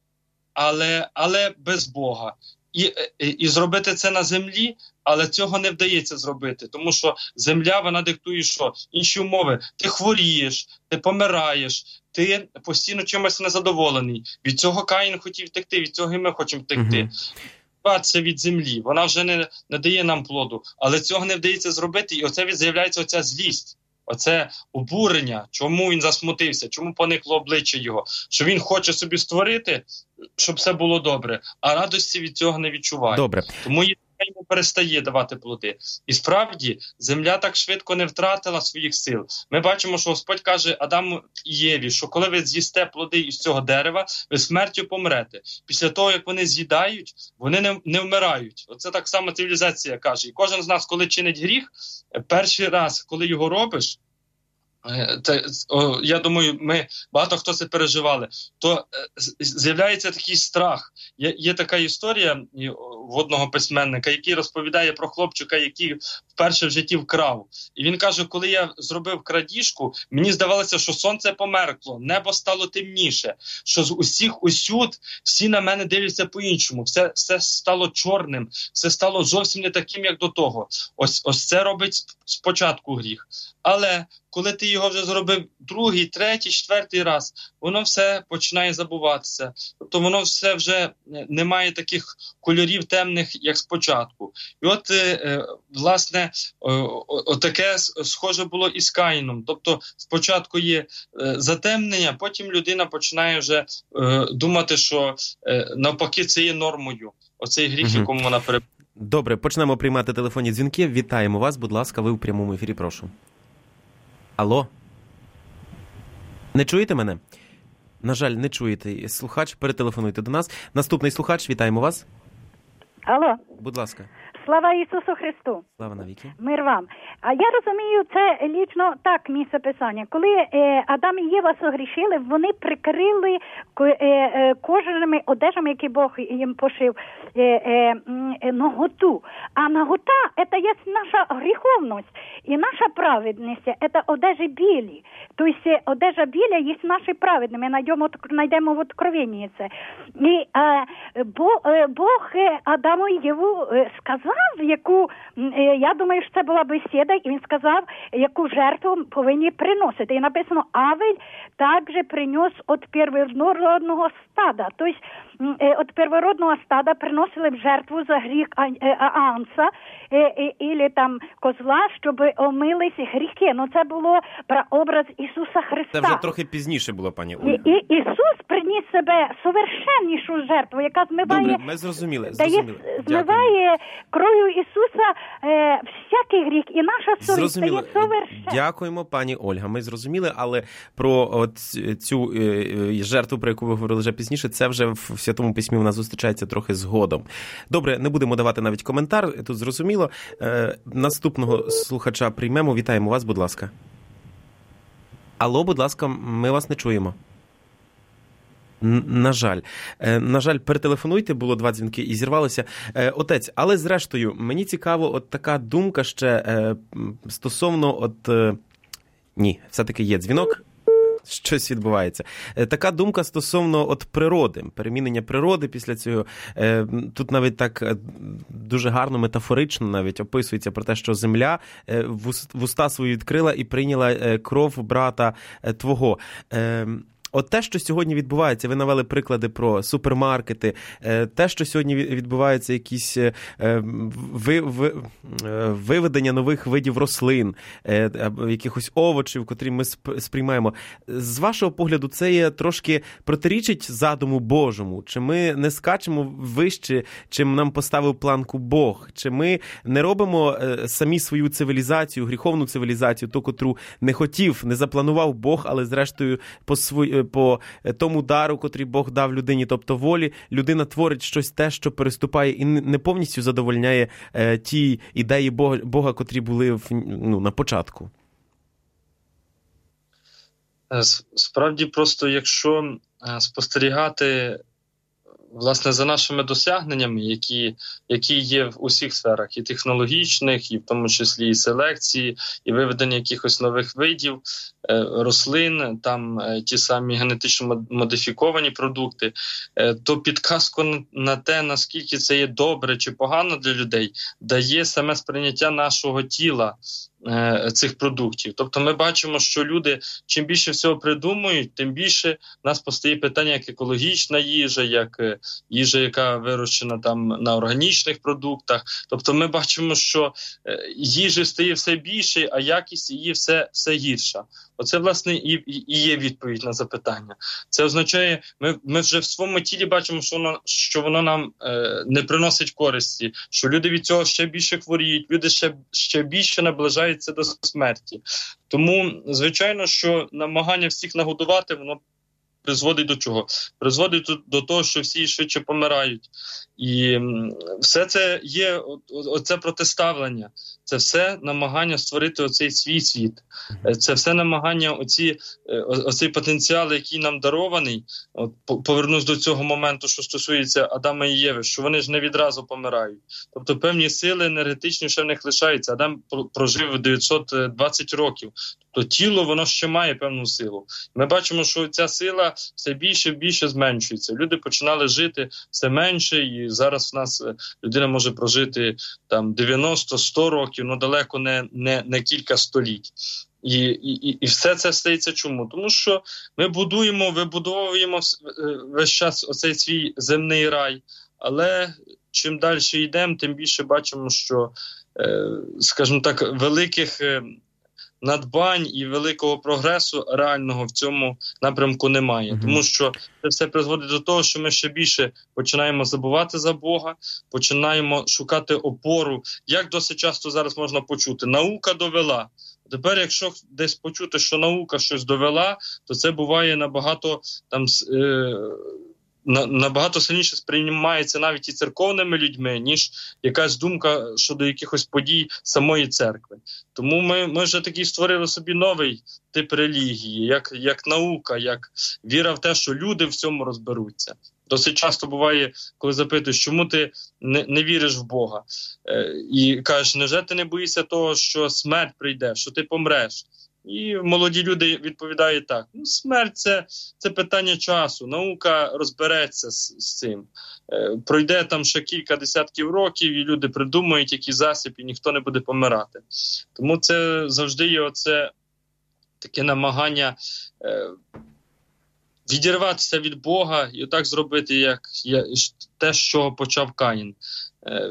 але, але без Бога. І, і, і зробити це на землі, але цього не вдається зробити, тому що земля, вона диктує, що інші умови. Ти хворієш, ти помираєш, ти постійно чимось незадоволений. Від цього Каїн хотів втекти, від цього і ми хочемо втекти. Угу. Це від землі, вона вже не, не дає нам плоду, але цього не вдається зробити, і оце з'являється оця злість. Оце обурення, чому він засмутився, чому поникло обличчя його, що він хоче собі створити, щоб все було добре, а радості від цього не відчуває. Добре. Тому їй перестає давати плоди. І справді, земля так швидко не втратила своїх сил. Ми бачимо, що Господь каже Адаму і Єві, що коли ви з'їсте плоди із цього дерева, ви смертю помрете. Після того, як вони з'їдають, вони не, не вмирають. Оце так само цивілізація каже. І кожен з нас, коли чинить гріх, перший раз, коли його робиш, Це, о, я думаю, ми багато хто це переживали, то е, з'являється такий страх. Є, є така історія в одного письменника, який розповідає про хлопчика, який вперше в житті вкрав. І він каже, коли я зробив крадіжку, мені здавалося, що сонце померкло, небо стало темніше, що з усіх усюд всі на мене дивляться по-іншому, все, все стало чорним, все стало зовсім не таким, як до того. Ось, ось це робить спочатку гріх. Але коли ти його вже зробив другий, третій, четвертий раз, воно все починає забуватися. Тобто воно все вже не має таких кольорів темних, як спочатку. І от, е, власне, отаке схоже було і з Каїном. Тобто спочатку є е, затемнення, потім людина починає вже е, думати, що е, навпаки це є нормою. Оцей гріх, угу. якому вона перебуває. Добре, почнемо приймати телефонні дзвінки. Вітаємо вас, будь ласка, ви у прямому ефірі, прошу. Алло? Не чуєте мене? На жаль, не чуєте. Слухач, перетелефонуйте до нас. Наступний слухач, вітаємо вас. Алло. Будь ласка. Слава Ісусу Христу. Слава навіки. Мир вам. А я розумію, це лічно так місце Писання. Коли е, Адам і Єва согрішили, вони прикрили е, е, кожаними одежами, які Бог їм пошив, е, е, е, наготу. А нагота – це є наша гріховність. І наша праведність – це одежі білі. Тобто одежа біля є наші праведні. Ми знайдемо, знайдемо в Откровенні це. І е, Бог, е, Бог Адаму і Єву сказав, яку, я думаю, що це була бесіда, і він сказав, яку жертву повинні приносити. І написано, Авель також принес від первородного стада. Тобто, від первородного стада приносили в жертву за гріх агнця або там козла, щоб омились гріхи. Ну, це було прообраз Ісуса Христа. Це вже трохи пізніше було, пані Ольга. І, і Ісус приніс себе совершеннішу жертву, яка змиває... Добре, ми зрозуміли. зрозуміли. Дає, змиває кров'ю Ісуса е, всякий гріх, і наша совість стає совершенна. Дякуємо, пані Ольга. Ми зрозуміли, але про от цю е, жертву, про яку ви говорили вже пізніше, це вже в Святому Письмі у нас зустрічається трохи згодом. Добре, не будемо давати навіть коментар, тут зрозуміло. Е, наступного слухача приймемо. Вітаємо вас, будь ласка. Алло, будь ласка, ми вас не чуємо. На жаль. На жаль, перетелефонуйте, було два дзвінки і зірвалося. Отець, але зрештою, мені цікаво от така думка ще стосовно от... Ні, все-таки є дзвінок. Щось відбувається. Така думка стосовно от природи, перемінення природи після цього. Тут навіть так дуже гарно, метафорично навіть описується про те, що земля вуста свої відкрила і прийняла кров брата твого. от те, що сьогодні відбувається, ви навели приклади про супермаркети, те, що сьогодні відбуваються якісь ви, ви, виведення нових видів рослин, якихось овочів, котрі ми сприймаємо. З вашого погляду, це є трошки протирічить задуму Божому? Чи ми не скачемо вище, чим нам поставив планку Бог? Чи ми не робимо самі свою цивілізацію, гріховну цивілізацію, ту, котру не хотів, не запланував Бог, але зрештою по, свої, по тому дару, котрий Бог дав людині, тобто волі, людина творить щось те, що переступає і не повністю задовольняє е, ті ідеї Бога, Бога, котрі були в, ну, на початку? Справді, просто якщо спостерігати власне за нашими досягненнями, які, які є в усіх сферах, і технологічних, і в тому числі і селекції, і виведення якихось нових видів е, рослин, там е, ті самі генетично модифіковані продукти, е, то підказку на, на те, наскільки це є добре чи погано для людей, дає саме сприйняття нашого тіла цих продуктів. Тобто ми бачимо, що люди чим більше всього придумують, тим більше в нас постає питання, як екологічна їжа, як їжа, яка вирощена там на органічних продуктах. Тобто ми бачимо, що їжі стає все більше, а якість її все, все гірша. Оце, власне, і, і є відповідь на запитання. Це означає, ми, ми вже в своєму тілі бачимо, що воно, що воно нам е, не приносить користі, що люди від цього ще більше хворіють, люди ще, ще більше наближаються до смерті. Тому, звичайно, що намагання всіх нагодувати, воно призводить до чого? Призводить до того, що всі швидше помирають. І все це є, оце протиставлення. Це все намагання створити оцей свій світ. Це все намагання, оці, оцей потенціал, який нам дарований, от, повернусь до цього моменту, що стосується Адама і Єви, що вони ж не відразу помирають. Тобто певні сили енергетичні ще в них лишаються. Адам прожив дев'ятсот двадцять років. Тобто тіло, воно ще має певну силу. Ми бачимо, що ця сила все більше і більше зменшується. Люди починали жити все менше, і зараз в нас людина може прожити там дев'яносто-сто років, ну далеко не, не, не кілька століть. І, і, і все це стається чому? Тому що ми будуємо, вибудовуємо весь час оцей свій земний рай, але чим далі йдемо, тим більше бачимо, що, скажімо так, великих надбань і великого прогресу реального в цьому напрямку немає. Mm-hmm. Тому що це все призводить до того, що ми ще більше починаємо забувати за Бога, починаємо шукати опору. Як досить часто зараз можна почути? Наука довела. Тепер, якщо десь почути, що наука щось довела, то це буває набагато там е- набагато сильніше сприймається навіть і церковними людьми, ніж якась думка щодо якихось подій самої церкви. Тому ми, ми вже такий створили собі новий тип релігії, як, як наука, як віра в те, що люди в цьому розберуться. Досить часто буває, коли запитуєш, чому ти не, не віриш в Бога? Е, і кажеш, невже ти не боїшся того, що смерть прийде, що ти помреш? І молоді люди відповідають так, ну смерть це, це питання часу, наука розбереться з, з цим. Е, пройде там ще кілька десятків років, і люди придумають який засіб, і ніхто не буде помирати. Тому це завжди є оце таке намагання е, відірватися від Бога і отак зробити, як те, що почав Каїн. Е,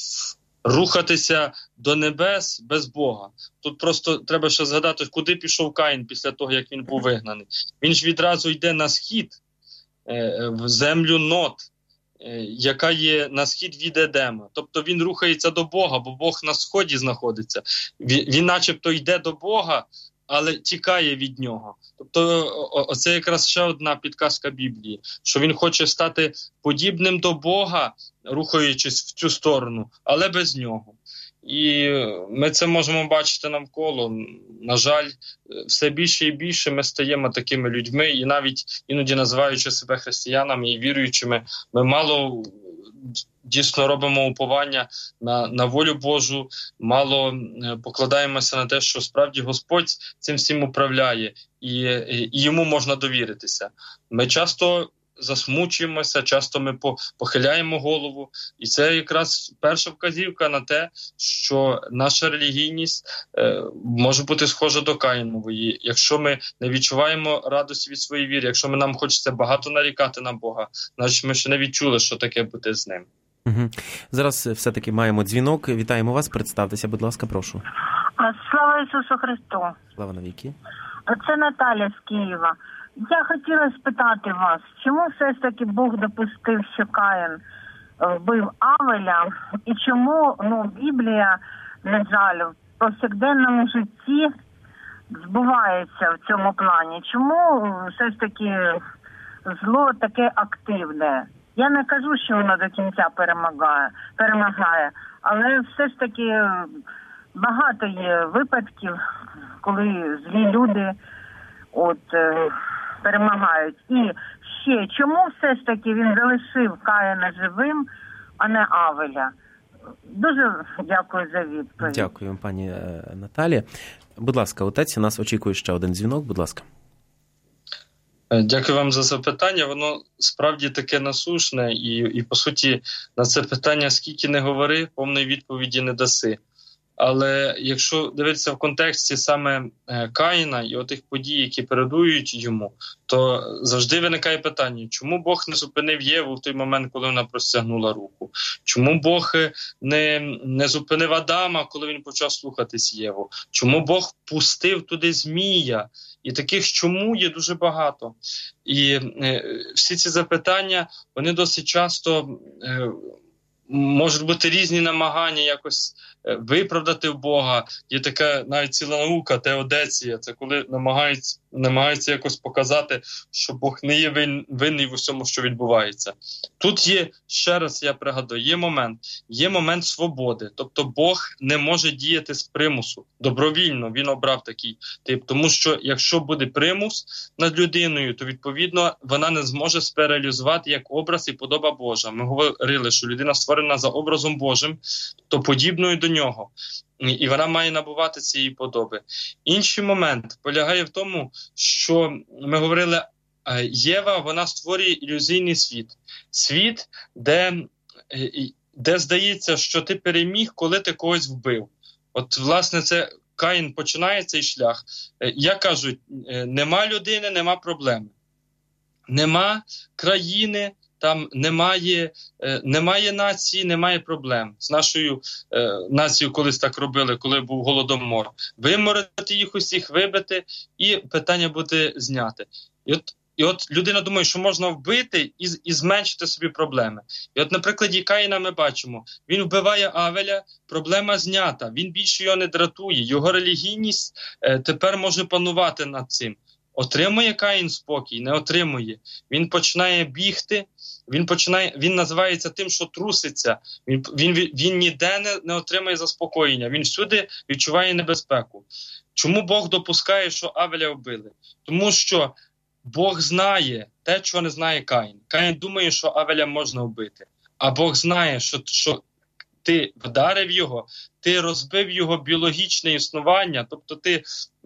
Рухатися до небес без Бога. Тут просто треба ще згадати, куди пішов Каїн після того, як він був вигнаний. Він ж відразу йде на схід, в землю Нот, яка є на схід від Едема. Тобто він рухається до Бога, бо Бог на сході знаходиться. Він, він начебто йде до Бога, але тікає від нього. Тобто оце якраз ще одна підказка Біблії, що він хоче стати подібним до Бога, рухаючись в цю сторону, але без нього. І ми це можемо бачити навколо. На жаль, все більше і більше ми стаємо такими людьми, і навіть іноді називаючи себе християнами і віруючими, ми мало дійсно робимо уповання на, на волю Божу, мало покладаємося на те, що справді Господь цим всім управляє, і, і йому можна довіритися. Ми часто засмучуємося, часто ми похиляємо голову. І це якраз перша вказівка на те, що наша релігійність е, може бути схожа до Каїнової. Якщо ми не відчуваємо радості від своєї віри, якщо ми, нам хочеться багато нарікати на Бога, значить ми ще не відчули, що таке бути з ним. Угу. Зараз все-таки маємо дзвінок. Вітаємо вас. Представтеся, будь ласка, прошу. Слава Ісусу Христу. Слава навіки. Це Наталя з Києва. Я хотіла спитати вас, чому все ж таки Бог допустив, що Каїн вбив Авеля, і чому, ну, Біблія, на жаль, в повсякденному житті збувається в цьому плані? Чому все ж таки зло таке активне? Я не кажу, що воно до кінця перемагає, перемагає, але все ж таки багато є випадків, коли злі люди от е, перемагають. І ще, чому все ж таки він залишив Каїна живим, а не Авеля? Дуже дякую за відповідь. Дякую, пані Наталі. Будь ласка, отець, нас очікує ще один дзвінок, будь ласка. Дякую вам за запитання. Воно справді таке насушне, і, і по суті, на це питання, скільки не говори, повної відповіді не даси. Але якщо дивитися в контексті саме Каїна і отих подій, які передують йому, то завжди виникає питання, чому Бог не зупинив Єву в той момент, коли вона простягнула руку? Чому Бог не, не зупинив Адама, коли він почав слухатись Єву? Чому Бог пустив туди змія? І таких чому є дуже багато. І е, всі ці запитання, вони досить часто... Е, можуть бути різні намагання якось виправдати в Бога. Є така навіть ціла наука, теодеція. Це коли намагаються, намагаються якось показати, що Бог не є вин, винний в усьому, що відбувається. Тут є, ще раз я пригадую, є момент, є момент свободи. Тобто Бог не може діяти з примусу. Добровільно він обрав такий тип. Тому що якщо буде примус над людиною, то відповідно вона не зможе себе реалізувати як образ і подоба Божа. Ми говорили, що людина створена за образом Божим, то подібною до нього. І вона має набувати цієї подоби. Інший момент полягає в тому, що ми говорили, Єва, вона створює ілюзійний світ. Світ, де, де здається, що ти переміг, коли ти когось вбив. От, власне, це Каїн починає цей шлях. Як кажуть, нема людини, нема проблеми. Нема країни, там немає, е, немає нації, немає проблем. З нашою е, нацією колись так робили, коли був Голодомор. Виморити їх усіх, вибити, і питання буде зняте. І от, і от людина думає, що можна вбити і, і зменшити собі проблеми. І от на прикладі Каїна ми бачимо, він вбиває Авеля, проблема знята, він більше його не дратує, його релігійність е, тепер може панувати над цим. Отримує Каїн спокій? Не отримує. Він починає бігти, він починає, він називається тим, що труситься. Він, він, він ніде не, не отримає заспокоєння. Він всюди відчуває небезпеку. Чому Бог допускає, що Авеля вбили? Тому що Бог знає те, чого не знає Каїн. Каїн думає, що Авеля можна вбити. А Бог знає, що, що ти вдарив його, ти розбив його біологічне існування, тобто ти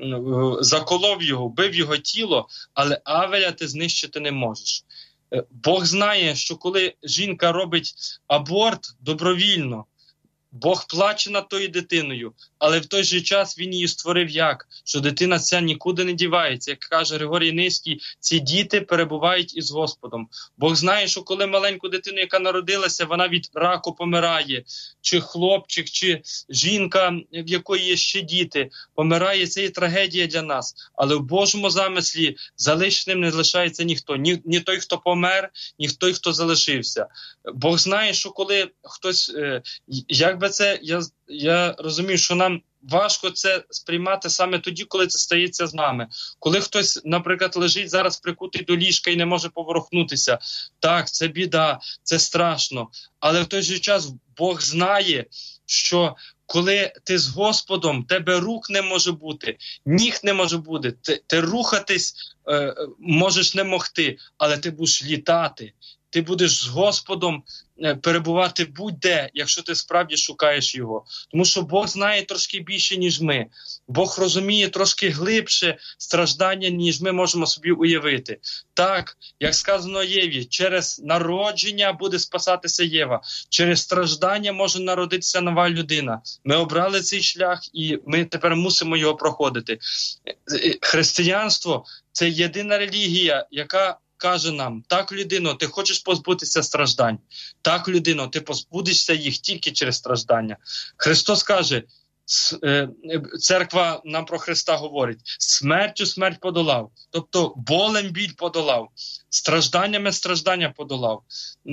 заколов його, вбив його тіло, але Авеля ти знищити не можеш. Бог знає, що коли жінка робить аборт добровільно, Бог плаче над тою дитиною, але в той же час він її створив як? Що дитина ця нікуди не дівається. Як каже Григорій Низький, ці діти перебувають із Господом. Бог знає, що коли маленьку дитину, яка народилася, вона від раку помирає, чи хлопчик, чи жінка, в якої є ще діти, помирає, це є трагедія для нас. Але в Божому замислі залишеним не залишається ніхто. Ні, ні той, хто помер, ні той, хто залишився. Бог знає, що коли хтось, як би це, я, я розумію, що нам важко це сприймати саме тоді, коли це стається з нами. Коли хтось, наприклад, лежить зараз прикутий до ліжка і не може поворухнутися. Так, це біда, це страшно. Але в той же час Бог знає, що коли ти з Господом, тебе рук не може бути, ніг не може бути, ти, ти рухатись е, можеш не могти, але ти будеш літати. ти будеш з Господом перебувати будь-де, якщо ти справді шукаєш Його. Тому що Бог знає трошки більше, ніж ми. Бог розуміє трошки глибше страждання, ніж ми можемо собі уявити. Так, як сказано Єві, через народження буде спасатися Єва. Через страждання може народитися нова людина. Ми обрали цей шлях, і ми тепер мусимо його проходити. Християнство – це єдина релігія, яка каже нам: так, людино, ти хочеш позбутися страждань. Так, людино, ти позбудешся їх тільки через страждання. Христос каже, церква нам про Христа говорить: смертю смерть подолав. Тобто болем біль подолав, стражданнями страждання подолав,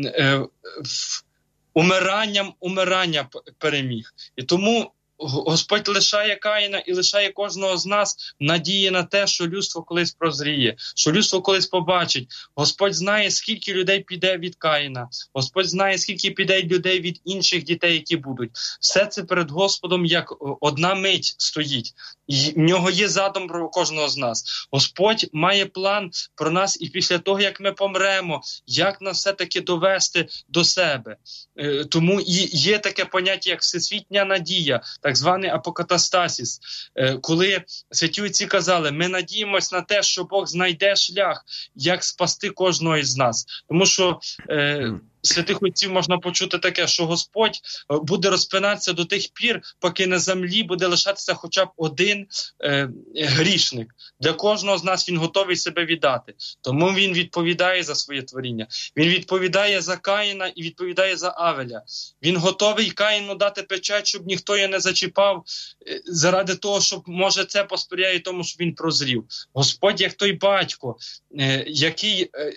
умиранням умирання переміг. І тому Господь лишає Каїна і лишає кожного з нас надії на те, що людство колись прозріє, що людство колись побачить. Господь знає, скільки людей піде від Каїна. Господь знає, скільки піде людей від інших дітей, які будуть. Все це перед Господом як одна мить стоїть. І в нього є задум про кожного з нас. Господь має план про нас і після того, як ми помремо, як нас все-таки довести до себе. Тому і є таке поняття, як всесвітня надія, так званий апокатастасіс, коли святі отці казали: ми надіємось на те, що Бог знайде шлях, як спасти кожного із нас. Тому що е, святих отців можна почути таке, що Господь буде розпинатися до тих пір, поки на землі буде лишатися хоча б один е, грішник. Для кожного з нас він готовий себе віддати. Тому він відповідає за своє творіння. Він відповідає за Каїна і відповідає за Авеля. Він готовий Каїну дати печать, щоб ніхто її не зачіпав, е, заради того, щоб, може, це посприяє тому, щоб він прозрів. Господь як той батько, е, який... Е,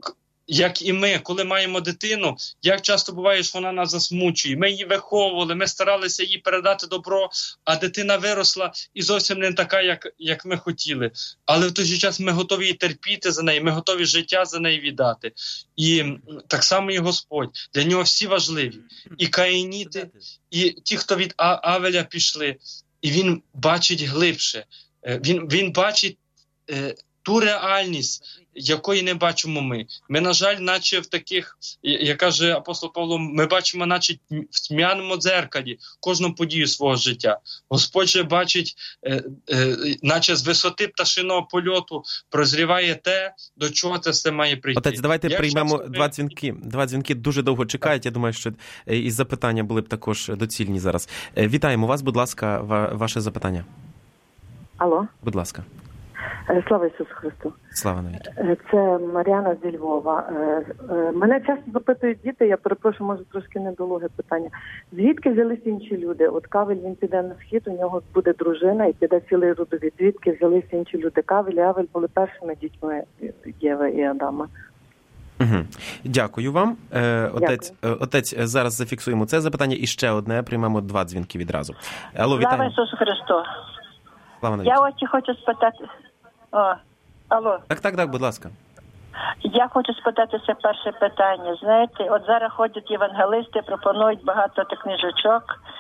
як і ми, коли маємо дитину, як часто буває, що вона нас засмучує. Ми її виховували, ми старалися їй передати добро, а дитина виросла і зовсім не така, як, як ми хотіли. Але в той же час ми готові її терпіти за неї, ми готові життя за неї віддати. І так само і Господь. Для нього всі важливі. І каїніти, і ті, хто від Авеля пішли. І він бачить глибше. Він, він бачить е, ту реальність, якої не бачимо ми. Ми, на жаль, наче в таких, як каже апостол Павло, ми бачимо наче в тьмяному дзеркалі кожну подію свого життя. Господь же бачить, е, е, наче з висоти пташиного польоту прозріває те, до чого це все має прийти. Отець, давайте як приймемо часто... два дзвінки. Два дзвінки дуже довго чекають. Я думаю, що і запитання були б також доцільні зараз. Вітаємо вас, будь ласка, ваше запитання. Алло. Будь ласка. Слава Ісусу Христу. Слава навіки. Це Мар'яна зі Львова. Мене часто запитують діти, я перепрошую, може трошки недолуге питання. Звідки взялись інші люди? От Кавель, він піде на схід, у нього буде дружина і піде цілий родовід. Звідки взялись інші люди? Кавель і Авель були першими дітьми Єви і Адама. Угу. Дякую вам. Отець, Дякую. Отець, зараз зафіксуємо це запитання і ще одне, приймемо два дзвінки відразу. Алло, вітаю. Слава Ісусу Христу. Слава навіки. Я от хочу спитати... О, алло. Так, так, так, будь ласка. Я хочу спитатися перше питання. Знаєте, от зараз ходять євангелисти, пропонують багато тих книжечок,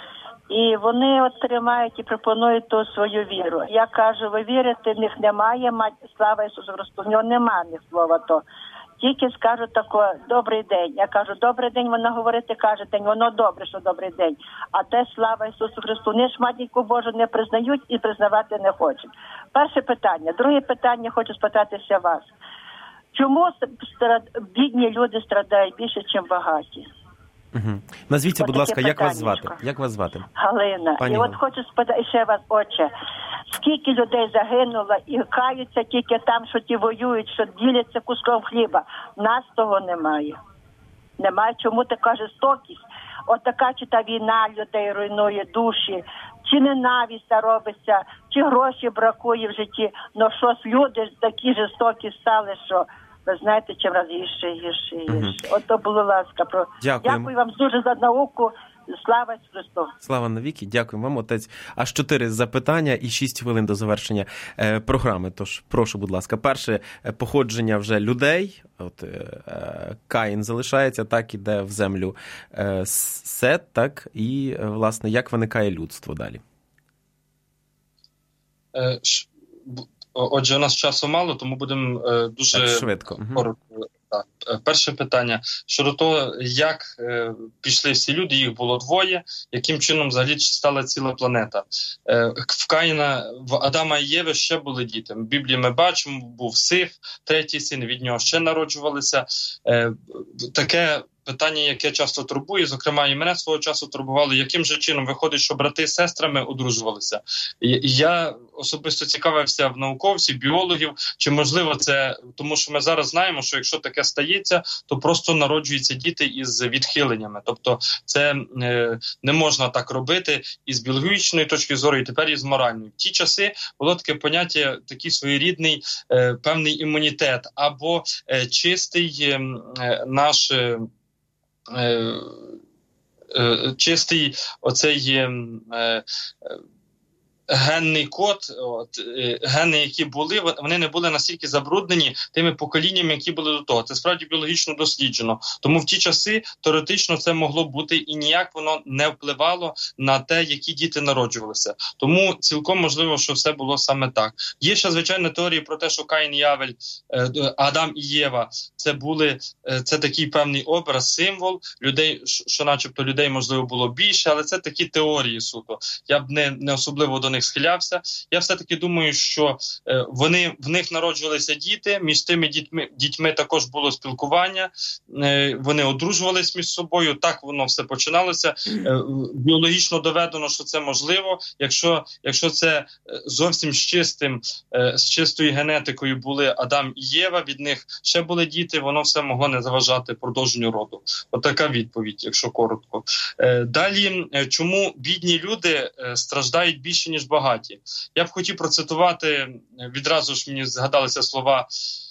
і вони от тримають і пропонують ту свою віру. Я кажу, ви вірите, в них немає, слава Ісусу Христу, в нього немає ні слова то. Тільки скажуть тако, добрий день. Я кажу, добрий день, вона говорити каже день, воно добре, що добрий день. А те, слава Ісусу Христу, не ж матінку Божу не признають і признавати не хочуть. Перше питання. Друге питання, хочу спитатися вас. Чому бідні люди страдають більше, ніж багаті? Угу. Назвіться, будь ласка, як вас звати? Як вас звати? Галина. Пані і Галина. От хочу спитати ще вас, отче. Скільки людей загинуло і каються тільки там, що ті воюють, що діляться куском хліба. Нас того немає. Немає. Чому така жорстокість? От така чи та війна людей руйнує душі, чи ненависть робиться, чи гроші бракує в житті. Ну щось люди такі жорстокі стали, що ви знаєте, чим раз гірше, гірше, гірше. Угу. От то було ласка. Про... Дякую вам дуже за науку. Слава Ісусу Христу. Слава навіки. Дякую вам, отець. Аж чотири запитання і шість хвилин до завершення е, програми. Тож, прошу, будь ласка. Перше, походження вже людей. От е, Каїн залишається, так, іде в землю е, Сет, так, і, власне, як виникає людство далі? Е, ш... Отже, у нас часу мало, тому будемо е, дуже так, швидко. коротко. так. Перше питання щодо того, як е, пішли всі люди, їх було двоє, яким чином взагалі стала ціла планета. Е, в Каїна, в Адама і Єви ще були діти. В Біблії ми бачимо, був Сиф, третій син, від нього ще народжувалися. Е, таке питання, яке часто турбує, зокрема і мене свого часу турбувало, яким же чином виходить, що брати з сестрами одружувалися. І я особисто цікавився в науковців, біологів, чи можливо це, тому що ми зараз знаємо, що якщо таке стається, то просто народжуються діти із відхиленнями. Тобто це е, не можна так робити і з біологічної точки зору, і тепер і з моральної. В ті часи було таке поняття, такий своєрідний е, певний імунітет або е, чистий е, наш е, Е, е, чистий оцей е, е, генний код, от, е, гени, які були, вони не були настільки забруднені тими поколіннями, які були до того. Це справді біологічно досліджено. Тому в ті часи теоретично це могло бути і ніяк воно не впливало на те, які діти народжувалися. Тому цілком можливо, що все було саме так. Є ще, звичайно, теорії про те, що Каїн і Авель, е, Адам і Єва, це були, е, це такий певний образ, символ людей, що начебто людей, можливо, було більше, але це такі теорії суто. Я б не, не особливо до них схилявся. Я все-таки думаю, що е, вони, в них народжувалися діти, між тими дітьми, дітьми також було спілкування, е, вони одружувались між собою, так воно все починалося. Е, біологічно доведено, що це можливо, якщо, якщо це зовсім з чистим, е, з чистою генетикою були Адам і Єва, від них ще були діти, воно все могло не заважати продовженню роду. Отака відповідь, якщо коротко. Е, далі, е, чому бідні люди е, страждають більше, ніж багаті. Я б хотів процитувати, відразу ж мені згадалися слова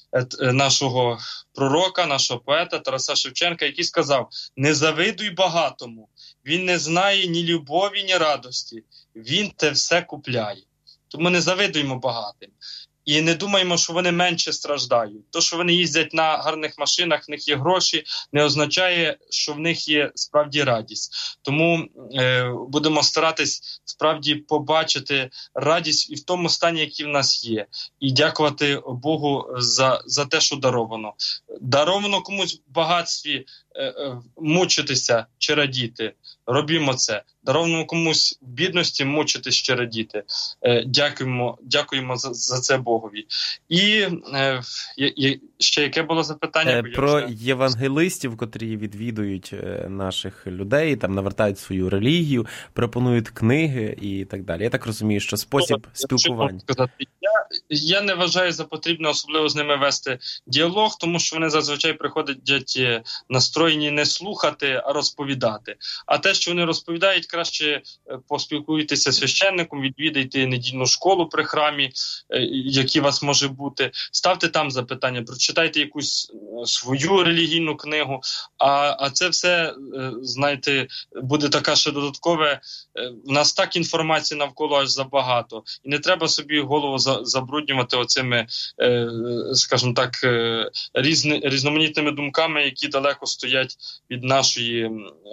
нашого пророка, нашого поета Тараса Шевченка, який сказав: «Не завидуй багатому, він не знає ні любові, ні радості, він те все купляє». Тому не завидуємо багатим. І не думаємо, що вони менше страждають. То, що вони їздять на гарних машинах, в них є гроші, не означає, що в них є справді радість. Тому е, будемо старатись справді побачити радість і в тому стані, який в нас є. І дякувати Богу за, за те, що даровано. Даровано комусь в багатстві е, е, мучитися чи радіти. Робімо це. Даровано комусь в бідності мучитись чи радіти. Е, дякуємо, дякуємо за, за це Богові. І е, є, ще яке було запитання? Е, про вже... євангелистів, котрі відвідують наших людей, там навертають свою релігію, пропонують книги і так далі. Я так розумію, що спосіб спілкування. Я, я не вважаю за потрібне особливо з ними вести діалог, тому що вони зазвичай приходять настроєні не слухати, а розповідати. А те, що вони розповідають, краще поспілкуйтеся з священником, відвідайте недільну школу при храмі, які у вас може бути, ставте там запитання, прочитайте якусь свою релігійну книгу, а, а це все, знаєте, буде така ще додаткове, у нас так інформації навколо аж забагато, і не треба собі голову забруднювати оцими, скажімо так, різни, різноманітними думками, які далеко стоять від нашої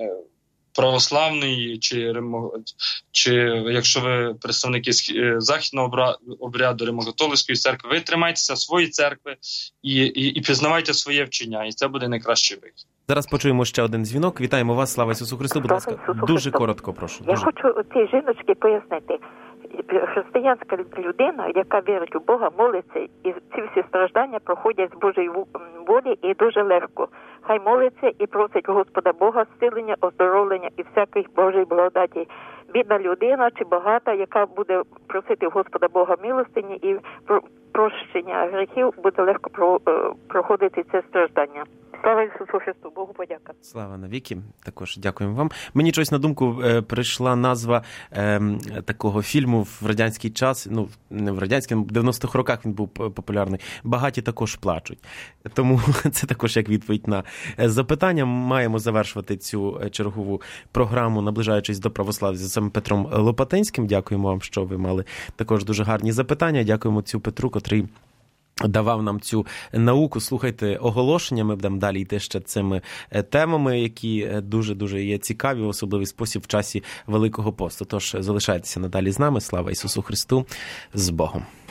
православної, чи, чи якщо ви представники західного обряду Римо-католицької церкви, ви тримайтеся своєї церкви і, і, і пізнавайте своє вчення, і це буде найкращий вихід. Зараз почуємо ще один дзвінок. Вітаємо вас, слава Ісусу Христу, будь ласка. Ісусу Дуже Христу. коротко, прошу. Я Дуже. хочу цій жіночці пояснити. Християнська людина, яка вірить у Бога, молиться, і ці всі страждання проходять з Божої волі і дуже легко. Хай молиться і просить у Господа Бога зцілення, оздоровлення і всяких Божої благодаті. Бідна людина чи багата, яка буде просити у Господа Бога милостині і прощення гріхів, буде легко проходити це страждання. Слава Ісусу Христу, Богу подяка. Слава навіки, також дякуємо вам. Мені щось на думку е, прийшла назва е, такого фільму в радянський час, ну, не в радянський, в дев'яностих роках він був популярний. «Багаті також плачуть». Тому це також як відповідь на запитання. Маємо завершувати цю чергову програму, наближаючись до православ'я з отцем Петром Лопатинським. Дякуємо вам, що ви мали також дуже гарні запитання. Дякуємо цю Петру, котрий давав нам цю науку. Слухайте оголошення, ми будемо далі йти ще цими темами, які дуже-дуже є цікаві, в особливий спосіб в часі Великого посту. Тож залишайтеся надалі з нами. Слава Ісусу Христу. З Богом.